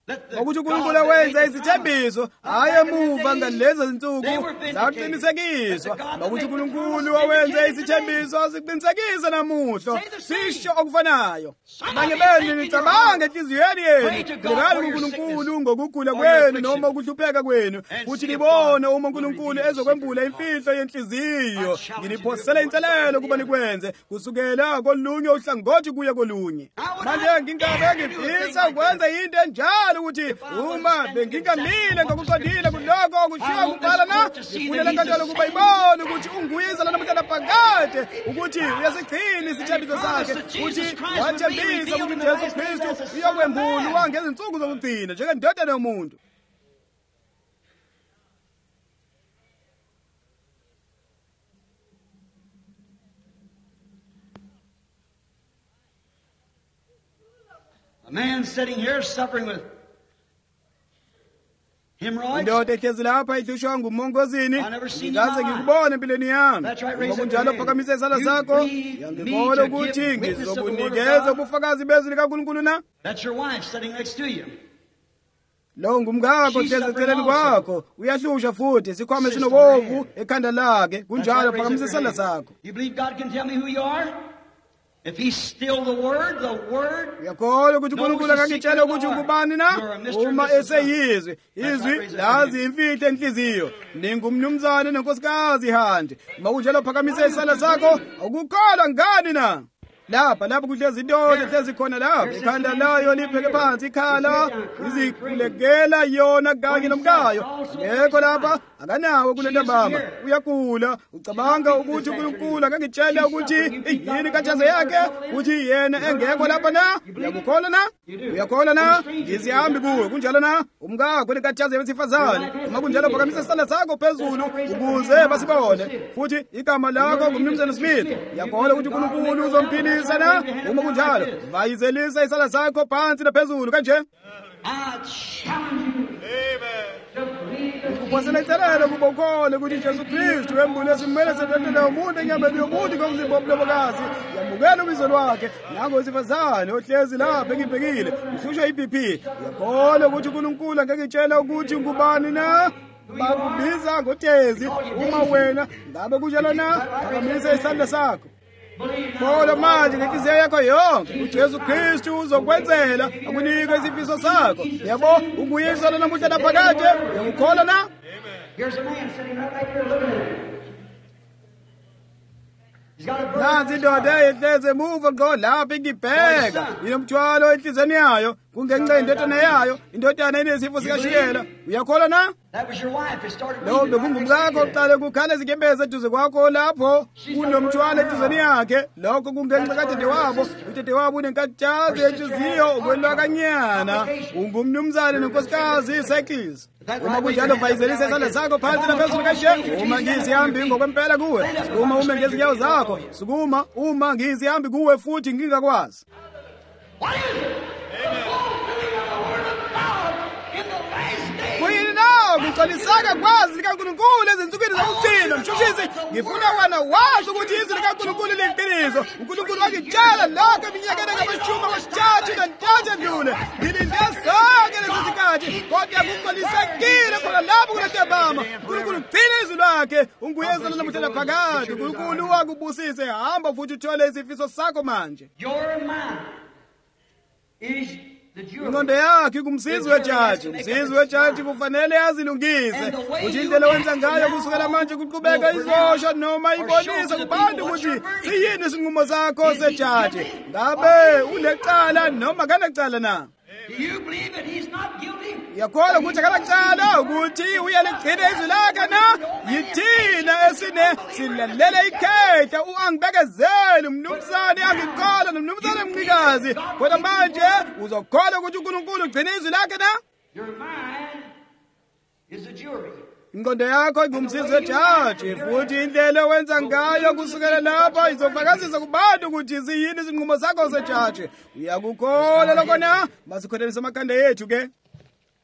S2: ngokuthi uNkulunkulu wenza izithembiso hayi emuva ngalezo zinsuku zaqinisekiswa, ngokuthi uNkulunkulu owenza izithembiso siqinisekise namuhla sisho okufanayo. Abanye benu nicabanga enhliziyweni yenu ngekhala uNkulunkulu ngokugula kwenu noma ukuhlupheka kwenu, futhi libone uma uNkulunkulu ezokwembula imfihlo yenhliziyo. Nginiphosela inselelo kuba nikwenze kusukela kolunye uhlangothi kuye kolunye. Manje ngingabe ngifisa ukwenza into enjalo ukuthi uma bengingamile ngokuqondile kuloko okushiwo kubhala na, ngifunela enkantolo ukuba ibone ukuthi unguyisa namhlanje phakade ukuthi uyasigcina isithembiso sakhe, ukuthi wathembisa ukuthi Jesu Kristu uyokwembulwa ngezinsuku zokugcina njengendodana yomuntu.
S1: A man sitting here suffering with hemorrhoids.
S2: Indoda ehlezi lapha ihlushwa ngumongozini, ngikaze ngikubone empilweni yami. Uma kunjalo phakamise isandla sakho, ngiyangibona ukuthi ngizokunikeza ubufakazi bezwi likaNkulunkulu na.
S1: That's your wife sitting next to you.
S2: Lo ngumkakho ohlezi eceleni kwakho, uyahlusha futhi sikhwama sinobovu ekhanda lakhe. Kunjalo phakamise isandla sakho.
S1: You believe God can tell me who you are? If he's still the word.
S2: Uyakholwa ukuthi uNkulunkulu akangitshela ukuthi ungubani na? Uma eseyizwi, izwi lazi imfihlo enhliziyo. Ningumnumzane nenkosikazi Hande. Uma kunjalo phakamise isandla sakho, ukukholwa ngani na? Lapha kuhlezi indoda ehlezi khona lapha, ikhanda layo lipheke phansi, ikhala izikhulekela yona kanye nomkayo. Ngekho lapha akanawo kule ntambama, uyagula, ucabanga ukuthi uNkulunkulu akangitshela ukuthi yini kathaze yakhe, futhi yena engekho lapha na. Uyakukholwa na? Uyakholwa na? Ngizihambi kuwe kunjalo na? Umkakho nekathaze wesifazane. Uma kunjalo phakamisa isandla sakho phezulu ukuze basibone, futhi igama lakho ngumnumzane Smith. Uyakholwa ukuthi uNkulunkulu uzomphilisa na? Uma kunjalo vayizelisa isandla sakho phansi naphezulu kanje. Uphosela inselelo kuba ukhole ukuthi Jesu Kristu wembule simele sedodana yomuntu enyameni yomuntu ngomzimba womlobokazi. Yamukela ubizo lwakhe nango wesifazane ohlezi lapha engibhekile uhlushwa iBP. Uyakholwa ukuthi uNkulunkulu angekutshela ukuthi ungubani na? Bakubiza ngotezi. Uma wena ngabe kunjalo na, phakamisa isandla sakho. Khola manje ngenhliziyo yakho yonke uJesu Kristu uzokwenzela akunike izifiso sakho. Yabo unguyizona namuhla naphakade. Uyakukholwa na?
S1: Here's a man sitting right back there looking at him.
S2: Nansi indoda ehlezi emuva ngo lapha ingibheka, inomthwalo enhliziyweni yayo, kungenxa indodana yayo, indodana inesifo sikashukela. Uyakholwa na?
S1: That was your wife. It started
S2: Lo bekungumkakho uqale kukhala izinkembezi eduze kwakho lapho kunomthwalo enhliziyweni yakhe. Lokho kungenxa kadadewabo, udadewabo unenkathazo enhliziyo ukwelwa kanyana, ungumnumzane nenkosikazi Cyclis. Uma kunjalo vayizelisa isandla sakho phansi naphezulu kanje. Uma ngizihambi ngokwempela kuwe, uma ngezinyawo zakho, sukuma uma ngizihambi kuwe futhi ngingakwazi.
S1: What is it?
S2: Kuyini nawo kuqalisaka kwazi likaNkulunkulu ezinsukwini zokugcina. Mshushisi, ngifuna wena wazi ukuthi izwi likaNkulunkulu liqiniso. uNkulunkulu wakitshela lokho eminyakeni engama-33 edlule. Ngilinde sonke lesi sikhathi, kodwa kuqalisekile khona lapho kule ntambama. uNkulunkulu ugcina izwi lakhe, unguyezela namuhla naphakade. uNkulunkulu wakubusise, hamba futhi uthole izifiso sakho manje.
S1: Your mind is
S2: Ingqondo yakhe kumsizi wejaji. Umsizi wejaji kufanele azilungise ukuthi indlela wenza ngayo kusukela manje kuqhubeka izosha noma ibonisa kubantu ukuthi siyini isinqumo sakho sejaji. Ngabe unecala noma kanecala na?
S1: Do you believe that he's not guilty?
S2: Uyakholwa ukuthi akanacala, ukuthi uyaligcina izwi lakhe na? Yithina esine silalele ikhehla angibekezele umnumzane angikholwa nomnumzane mncikazi. Kodwa manje uzokholwa ukuthi uNkulunkulu ugcina izwi lakhe na?
S1: Your mind is a jury.
S2: Ingqondo yakho ingumsizi wejaji, futhi indlela owenza ngayo kusukela lapho izofakazisa kubantu ukuthi ziyini izinqumo zakho sejaji. Uyakukholwa lokho na? Masikhothanisa amakhanda ethu ke.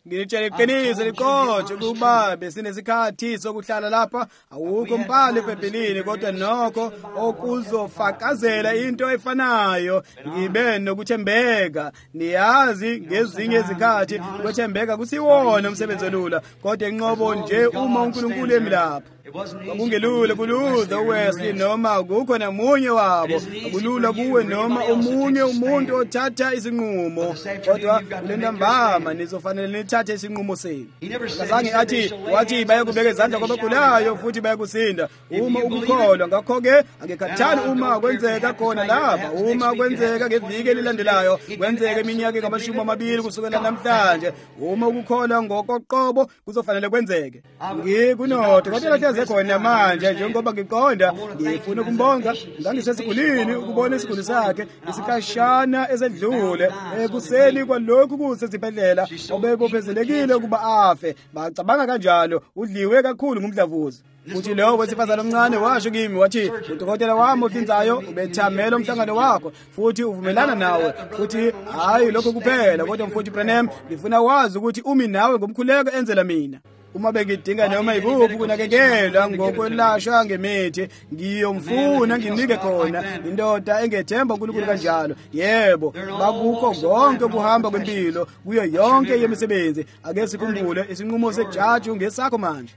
S2: ngitshela iqiniso liqotho ukuba besinesikhathi sokuhlala lapha awukho umbhalo eBhayibhelini kodwa nokho okuzofakazela into efanayo ngibe nokuthembeka niyazi ngezinye izikhathi ukwethembeka kusiwona umsebenzi olula kodwa inqobo nje uma uNkulunkulu emilapha akungelula kuLuther uWesley noma kukho namunye wabo akulula kuwe noma omunye umuntu othatha isinqumo kodwa kule ntambama nizofanele nithathe isinqumo senu akazange wathi bayakubeka izandla kwabagulayo futhi bayakusinda uma ukukholwa ngakho-ke angekhathali uma kwenzeka khona lapha uma kwenzeka ngeviki elilandelayo kwenzeka iminyaka engama-20 kusukela namhlanje uma ukukholwa ngokoqobo kuzofanele kwenzeke ngikunodo khona manje njengoba ngiqonda ngifuna ukumbonga ngangisesigulini ukubona isiguli sakhe isikhashana esedlule ekuseni kwalokhu kusesibhedlela obebophezelekile ukuba afe bacabanga kanjalo udliwe kakhulu ngumdlavuza futhi lowo wesifazane omncane washo kimi wathi udokotela wami ohlinzayo ubethamela umhlangano wakho futhi uvumelana nawe futhi hayi lokho kuphela kodwa mfowethu Branham ngifuna wazi ukuthi umi nawe ngomkhuleko enzela mina uma bengidinga noma yikuphi ukunakekelwa ngokwelashwa ngemithi ngiyomfuna nginike khona indoda engethemba uNkulunkulu kanjalo yebo bakukho konke kuhamba kwempilo kuyo yonke yemisebenzi ake sikhumbule isinqumo sejaji ungesakho manje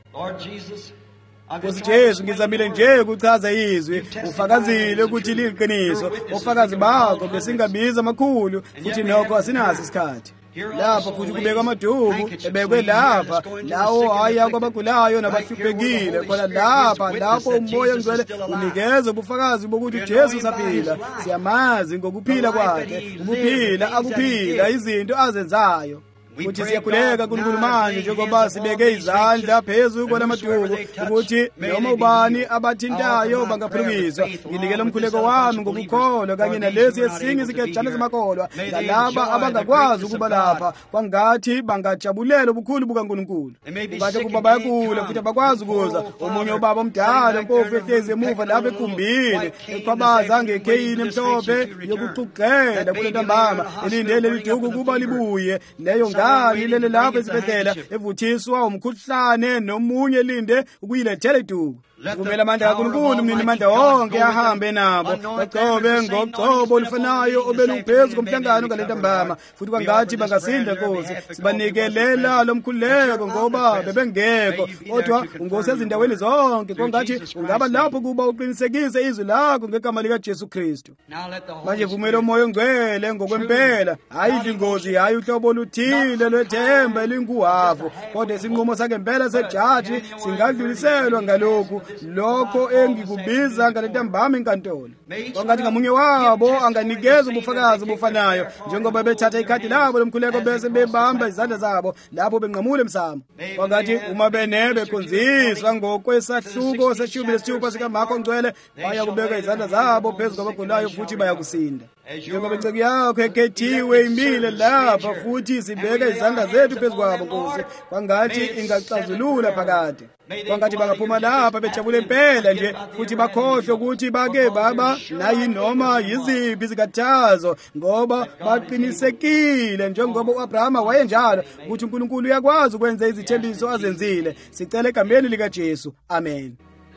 S2: Nkosi Jesu ngizamile nje ukuchaza izwi ufakazile ukuthi liqiniso ofakazi bakho besingabiza amakhulu futhi nokho asinaso isikhathi lapha futhi kubeka amaduku ebekwe lapha lawo haya kwabagulayo nabahluphekile khona lapho umoya ngcwele unikeza ubufakazi bokuthi uJesu usaphila siyamazi ngokuphila kwakhe ukuphila akuphila izinto azenzayo ukuthi siyakhuleka kuNkulunkulu manje njengoba sibeke izandla phezulu kwalamaduku ukuthi noma ubani abathintayo bangaphulukiswa nginikela umkhuleko wami ngokukholwa kanye nalesi esinye isikejana semakholwa nalaba abangakwazi ukuba lapha kwangathi bangajabulela ubukhulu bukaNkulunkulu bathi kuba bayagula futhi abakwazi ukuza omunye ubaba omdala mpofu ehlezi emuva lapha ekhumbini eqhabaza ngekheyini emhlophe yokuxuxela kule ntambama elindele liduku kuba libuye leyo lele lapha esibhedlela evuthiswa umkhuhlane nomunye linde ukuyilethela iduku kumele amandla kaNkulunkulu mnini amandla wonke ahambe nabo bagcobe ngogcobo olufanayo obeluphezu komhlangano ngale ntambama futhi kwangathi bangasinda Nkosi sibanikelela lomkhuleko ngoba bebengekho kodwa ungosezindaweni zonke kwangathi ungaba lapho kuba uqinisekise izwi lakho ngegama likaJesu Kristu manje vumela umoya ongcwele ngokwempela hayi ingozi hayi uhlobo oluthile lwethemba elinguhafu kodwa isinqumo sakempela sejaji singadluliselwa ngalokhu lokho engikubiza ngale ntambama enkantolo kwangathi ngamunye wabo anganikeza ubufakazi obufanayo njengoba bethatha ikhadi labo lomkhuleko bese bebamba izandla zabo lapho benqamule emsamo kwangathi uma bekhonziswa ngokwesahluko seshumi lesithupha sikaMarko ongcwele baya kubeka izandla zabo phezu kwabagulayo futhi bayakusinda njengoba inceke yakho ekhethiwe imile lapha futhi sibeka izandla zethu phezu kwabo Nkosi kwangathi ingaxazulula phakade kwangathi bangaphuma lapha bejabule impela nje futhi bakhohlwe ukuthi bake baba nayi noma yiziphi izikathazo ngoba baqinisekile njengoba uAbraham wayenjalo ukuthi uNkulunkulu uyakwazi ukwenza izithembiso azenzile sicela egameni likaJesu amen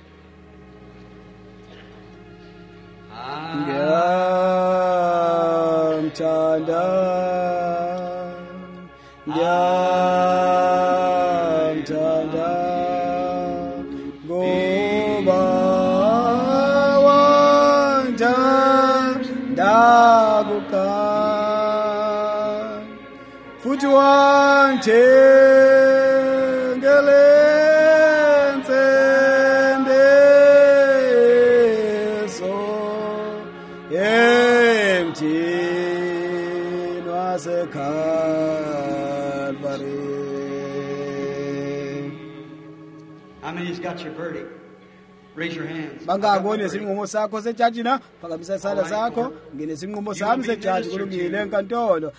S2: Ngiamthanda ngoba wangithanda kuqala futhi wangithengela bangaboni isinqumo sakho sejaji na phakamisa isandla sakho ngenesinqumo sami sejaji kulungile enkantolo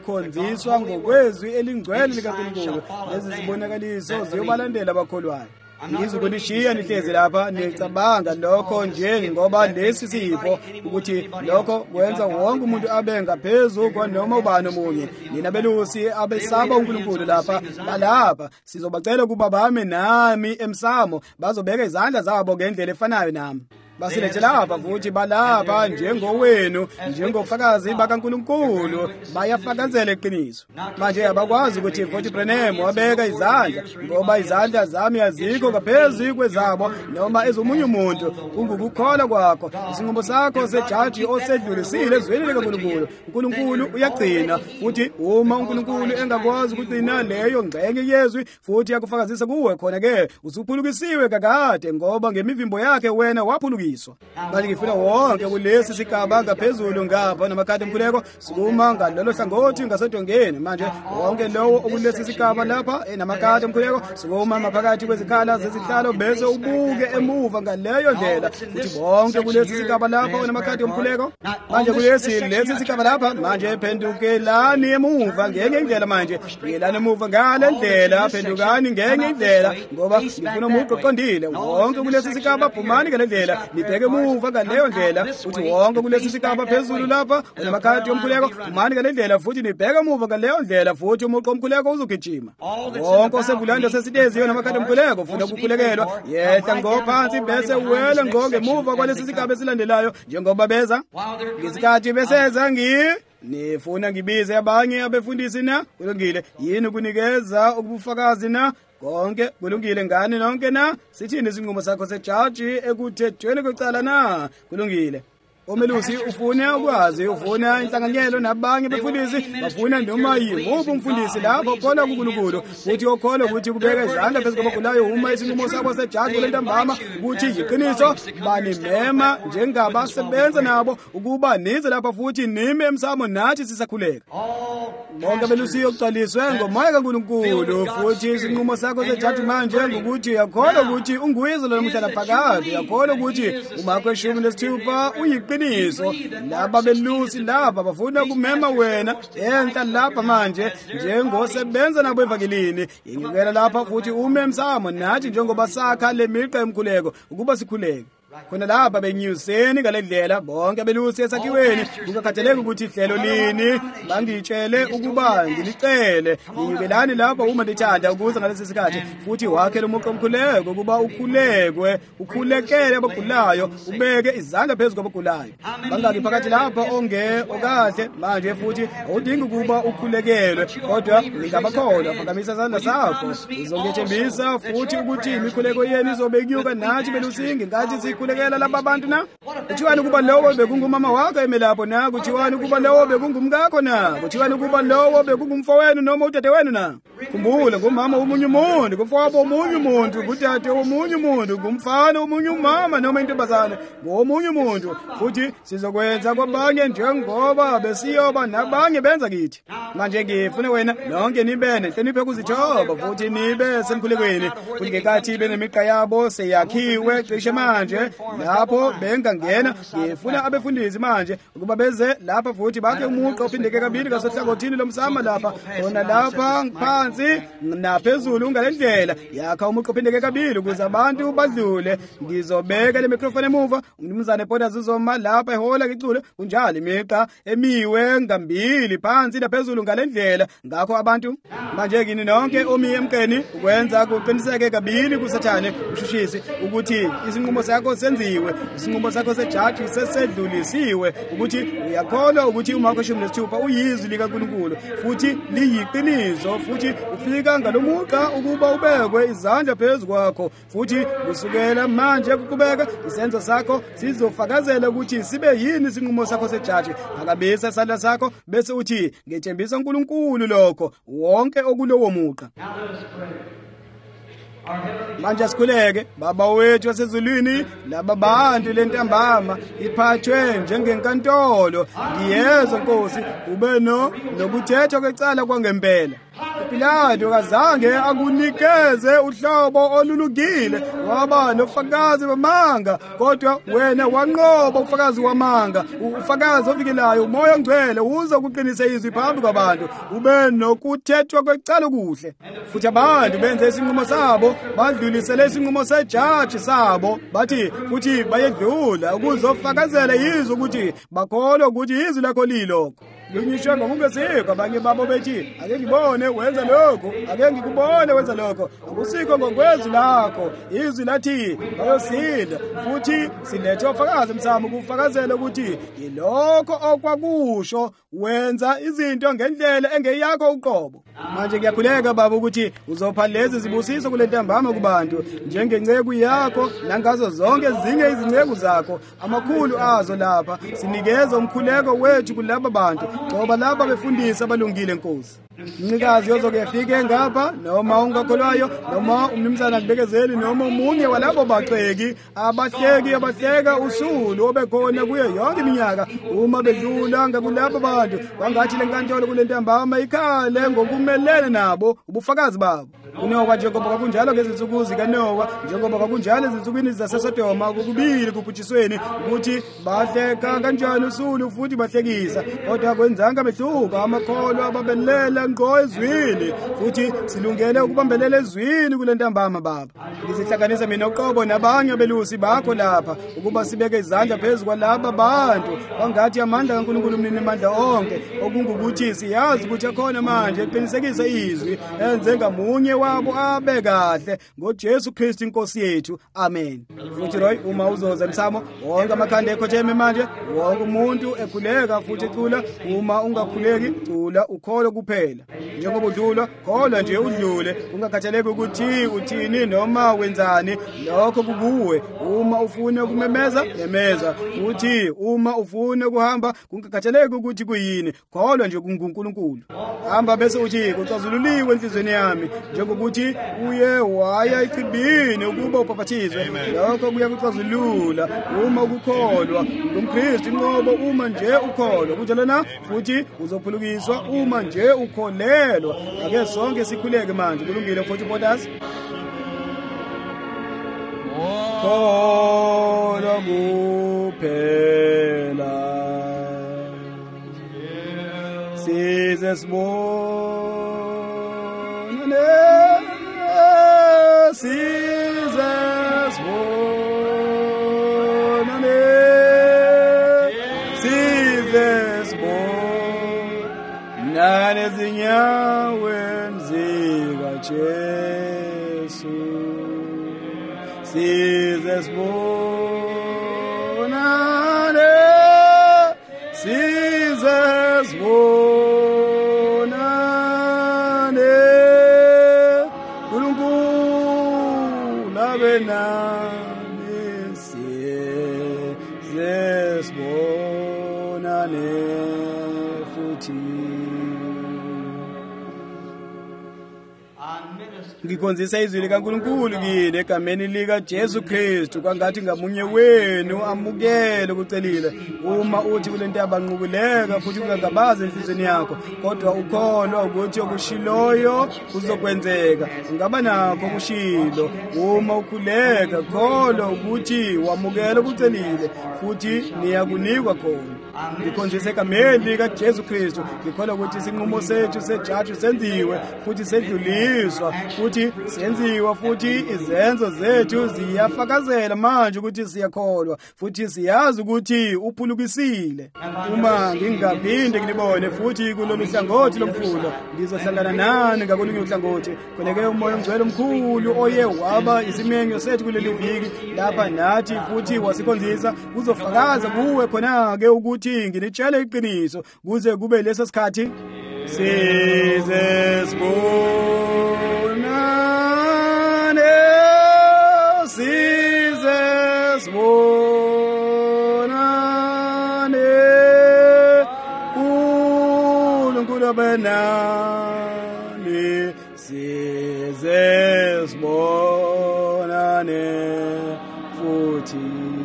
S2: nizokhonziswa ngokwezwi elingcwele likaNkulunkulu lezi zibonakaliso ziyobalandela abakholwayo ngizokulishiya nihlezi lapha nicabanga lokho nje ngoba lesi sipho ukuthi lokho kwenza wonke umuntu abe ngaphezulu kwanoma ubani omunye. Nina belusi abesaba uNkulunkulu lapha balapha sizobacela ukuba bame nami emsamo bazobeka izandla zabo ngendlela efanayo nami. Basilethela lapha futhi balapha njengowenu njengofakazi bakaNkulunkulu bayafakazela iqiniso. Manje abakwazi ukuthi futhi Branham wabeka izandla ngoba izandla zami azikho ngaphezulu kwezabo noma ezomunye umuntu ungukukholwa kwakho. Isinqumo sakho sejaji osedlulisile ezweni likaNkulunkulu. uNkulunkulu uyagcina futhi uma uNkulunkulu engakwazi ukugcina leyo ngxenye yezwi futhi yakufakazisa kuwe khona ke usuphulukisiwe kakade ngoba ngemivimbo yakhe wena waphulukiswa. Manje ngifuna wonke kulesi sigaba ngaphezulu ngapha namakhadi emkhuleko sikuma ngalelo hlangothi ngasedongeni. Manje wonke lowo okulesi sigaba lapha enamakhadi emkhuleko sikuma maphakathi kwezikhala zezihlalo bese ubuke emuva ngaleyo ndlela futhi bonke kulesi sigaba lapha enamakhadi emkhuleko. Manje lesi sigaba lapha manje phendukelani emuva ngenye indlela. Manje yelani emuva ngale ndlela phendukani ngenye indlela ngoba ngifuna umuntu oqondile wonke kulesi sigaba phumani ngale ndlela nibheke emuva ngaleyo ndlela futhi wonke kulesi sigaba phezulu lapha enamakhadi omkhuleko phumani ngale ndlela futhi nibheke emuva ngaleyo ndlela futhi umuntu omkhuleko uzogijima. Wonke osevulando sesiteziyo namakhadi omkhuleko futhi ukukhulekelwa yehla ngophansi bese uwela ngemuva kwalesi sigaba esilandelayo njengoba beza ngesikhathi beseza nifuna ngibize abanye abefundisi na kulungile yini kunikeza ubufakazi na konke kulungile ngani nonke na sithini isinqumo sakho sejaji ekuthethweni kwecala na kulungile. Omelusi ufuna ukwazi ufuna inhlanganyelo nabanye befundisi bafuna noma yimuphi umfundisi lapho khona kuNkulunkulu futhi okholwa ukuthi kubeka izandla phezu kwabagulayo uma isinqumo sakho sejaji kulentambama ukuthi yiqiniso banimema njengabasebenza nabo ukuba nize lapha futhi nime emsamo nathi sisakhuleka. Bonke belusi yokugcwaliswe ngomoya kaNkulunkulu futhi isinqumo sakho sejaji manje ngokuthi uyakholwa ukuthi unguyizolo lomhlala phakade uyakholwa ukuthi uMakho 16 uyiqiniso. Laba belusi laba bafuna ukumema wena enhla lapha manje njengosebenza nabo evangelini ingikela lapha futhi ume emsamo nathi njengoba sakha lemiqa emkhuleko ukuba sikhuleke. Khona lapha benyuseni ngalendlela bonke belusi esakhiweni kungakhathaleki ukuthi ihlelo lini bangitshele ukuba ngilicele ngiyibelani lapha uma ndithanda ukuza ngalesi sikhathi futhi wakhe lomuqo omkhuleko ukuba ukhulekele abagulayo ubeke izandla phezu kwabagulayo. Bangaki phakathi lapha okahle manje futhi awudingi ukuba ukhulekelwe kodwa ngingabakholwa phakamisa izandla zakho izongethembisa futhi ukuthi imikhuleko yenu izobekiuka nathi belusi ngathi sikhulekela laba bantu na. Kuthiwani ukuba lowo bekungumama wakho emelapho na kuthiwani ukuba lowo bekungumkakho na kuthiwani ukuba lowo bekungumfowenu noma udadewenu na. Khumbula ngumama omunye umuntu kumfowabo omunye umuntu kudade omunye umuntu kumfana omunye umama noma intombazana ngomunye umuntu futhi sizokwenza kwabanye njengoba besiyoba nabanye benza kithi. Manje ngifuna wena nonke nibe nenhlonipho kuzithoba futhi nibe semkhulekweni futhi ngekathi benemiqa yabo seyakhiwe cishe manje lapho bengangena. Ngifuna abefundisi manje ukuba beze lapha futhi bakhe umuqa ophindeke kabili ngasohlangothini lomsama lapha khona lapha phansi naphezulu ngalendlela yakha umuqa ophindeke kabili ukuze abantu badlule. Ngizobeka le microphone emuva umnumzane Poda zizoma lapha ehola ngicule kunjalo imiqa emiwe ngambili phansi naphezulu ngalendlela. Ngakho abantu manje kini nonke omi emqeni ukwenza kuqiniseke kabili kuSathane umshushisi ukuthi isinqumo sakho senziwe isinqumo sakho sejaji sesedlulisiwe ukuthi uyakholwa ukuthi uMakho 16 uyizwi likaNkulunkulu futhi liyiqiniso futhi ufika ngalomuqa ukuba ubekwe izandla phezu kwakho futhi kusukela manje kuqhubeka isenzo sakho sizofakazela ukuthi sibe yini isinqumo sakho sejaji. Akabisa isandla sakho bese uthi ngethembisa uNkulunkulu lokho wonke okulowo muqa. Manje sikhuleke baba wethu wasezulwini laba bantu lentambama iphathwe njengenkantolo ngiyezwa Nkosi ube nokuthetha kwecala kwangempela uPilato kazange akunikeze uhlobo olulungile waba nofakazi bamanga, kodwa wena wanqoba ufakazi wamanga, ufakazi ovikelayo, umoya ongcwele uzokuqinisa izwi phambi kwabantu, ube nokuthethwa kwecala kuhle. Futhi abantu benze isinqumo sabo, badlulisele isinqumo sejaji sabo, bathi futhi bayedlula ukuzofakazela izwi ukuthi bakholwa ukuthi izwi lakho lilokho. Nginyishwe ngokungesikho abanye babo bethi ake ngibone wenza lokho, ake ngikubone wenza lokho, akusikho ngokwezwi lakho. Izwi lathi bayosinda, futhi silethe ofakazi msamo ukufakazela ukuthi yilokho okwakusho, wenza izinto ngendlela engeyakho uqobo. Manje ngiyakhuleka baba ukuthi uzopha lezi zibusiso kule ntambama kubantu njengenceku yakho nangazo zonke ezinye izinceku zakho, amakhulu azo lapha. Sinikeza umkhuleko wethu kulabo bantu ngoba laba befundisa abalungile Nkosi. Mnikazi yozokuyafika ngapha, noma ungakholwayo, noma umnumzana Kubekezeli, noma umunye walabo baxeki abahleka usulu obekhona kuyo yonke iminyaka, uma bedlula ngakulabo bantu bangathi lenkantolo kule ntambama ikhale ngokumelene nabo ubufakazi babo. Kunowa njengoba kwakunjalo ngezinsuku zikaNowa, njengoba kwakunjalo ezinsukwini zaseSodoma, kokubili kubhutshisweni ukuthi bahleka kanjani usulu futhi bahlekisa, kodwa kwenzanga behluka amakholwa ababelela ngqo ezwini, futhi silungele ukubambelela ezwini kule ntambama baba. Ngizihlanganisa mina uqobo nabanye abelusi bakho lapha ukuba sibeke izandla phezu kwalaba bantu bangathi amandla kaNkulunkulu Mnini amandla onke, okungukuthi siyazi ukuthi akhona manje eqinisekisa izwi enze ngamunye wabo abe kahle ngoJesu Kristu Inkosi yethu. Amen. Futhi Roy, uma uzoza msamo wonke amakhanda ekhotheme manje, wonke umuntu ekhuleka futhi ecula, uma ungakhuleki cula ukholo kuphela. Njengoba udlula kholwa nje udlule, ungakhathaleki ukuthi uthini noma wenzani, lokho kukuwe. Uma ufuna ukumemeza memeza, futhi uma ufuna ukuhamba kungakhathaleki ukuthi kuyini, kholwa nje kuNkulunkulu. Hamba bese uthi kucazululiwe enhlizweni yami, njengokuthi uye waya echibini ukuba ubhaphathizwe, lokho kuya kucazulula uma ukukholwa ngomKristu inqobo, uma nje ukholwa kunjalo na, futhi uzophulukiswa uma nje ukholelwa. Ake sonke sikhuleke manje. Kulungile futhi Borders. Kholwa kuphela size sibonane, size sibonane, size sibonane ezinyaweni zikaJesu, size sibonane, size sibonane, uNkulunkulu abe nami, size sibonane futhi. Ngikhonzisa izwi likaNkulunkulu kini egameni likaJesu Kristu, kwangathi ngamunye wenu amukele ukucelile. Uma uthi kule ntaba nqubuleka futhi ungangabazi enhlizweni yakho, kodwa ukholwa ukuthi okushiloyo kuzokwenzeka, ungaba nakho okushilo. Uma ukhuleka kholwa ukuthi wamukela ukucelile, futhi niyakunikwa khona. Ngikhonzisa egameni likaJesu Kristu, ngikholwa ukuthi isinqumo sethu sejaji senziwe futhi sedluliswa, futhi senziwa, futhi izenzo zethu ziyafakazela manje ukuthi siyakholwa, futhi siyazi ukuthi uphulukisile. Uma ngingaphinde nginibone futhi kulolu hlangothi lomfundo, ngizohlangana nani ngakolunye uhlangothi. Khoneke umoya ongcwele omkhulu oye waba isimenyo sethu kuleli viki lapha nathi, futhi wasikhonzisa uzofakaza kuwe khona-ke ukuthi nginitshele iqiniso kuze kube leso sikhathi. Size sibonane, size sibonane, uNkulunkulu abe nami, size sibonane futhi.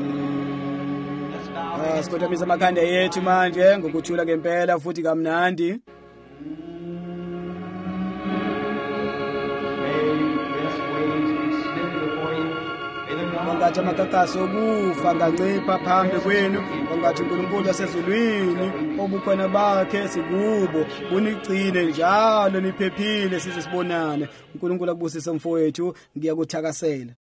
S2: Sikhothamisa amakhanda ethu manje ngokuthula ngempela futhi kamnandi. kwangathi amakakasi okufa ngancipha phambi kwenu, kwangathi uNkulunkulu wasezulwini obukhona bakhe sikubo bunigcine njalo niphephile size sibonane. uNkulunkulu akubusise mfowethu, ngiyakuthakasela.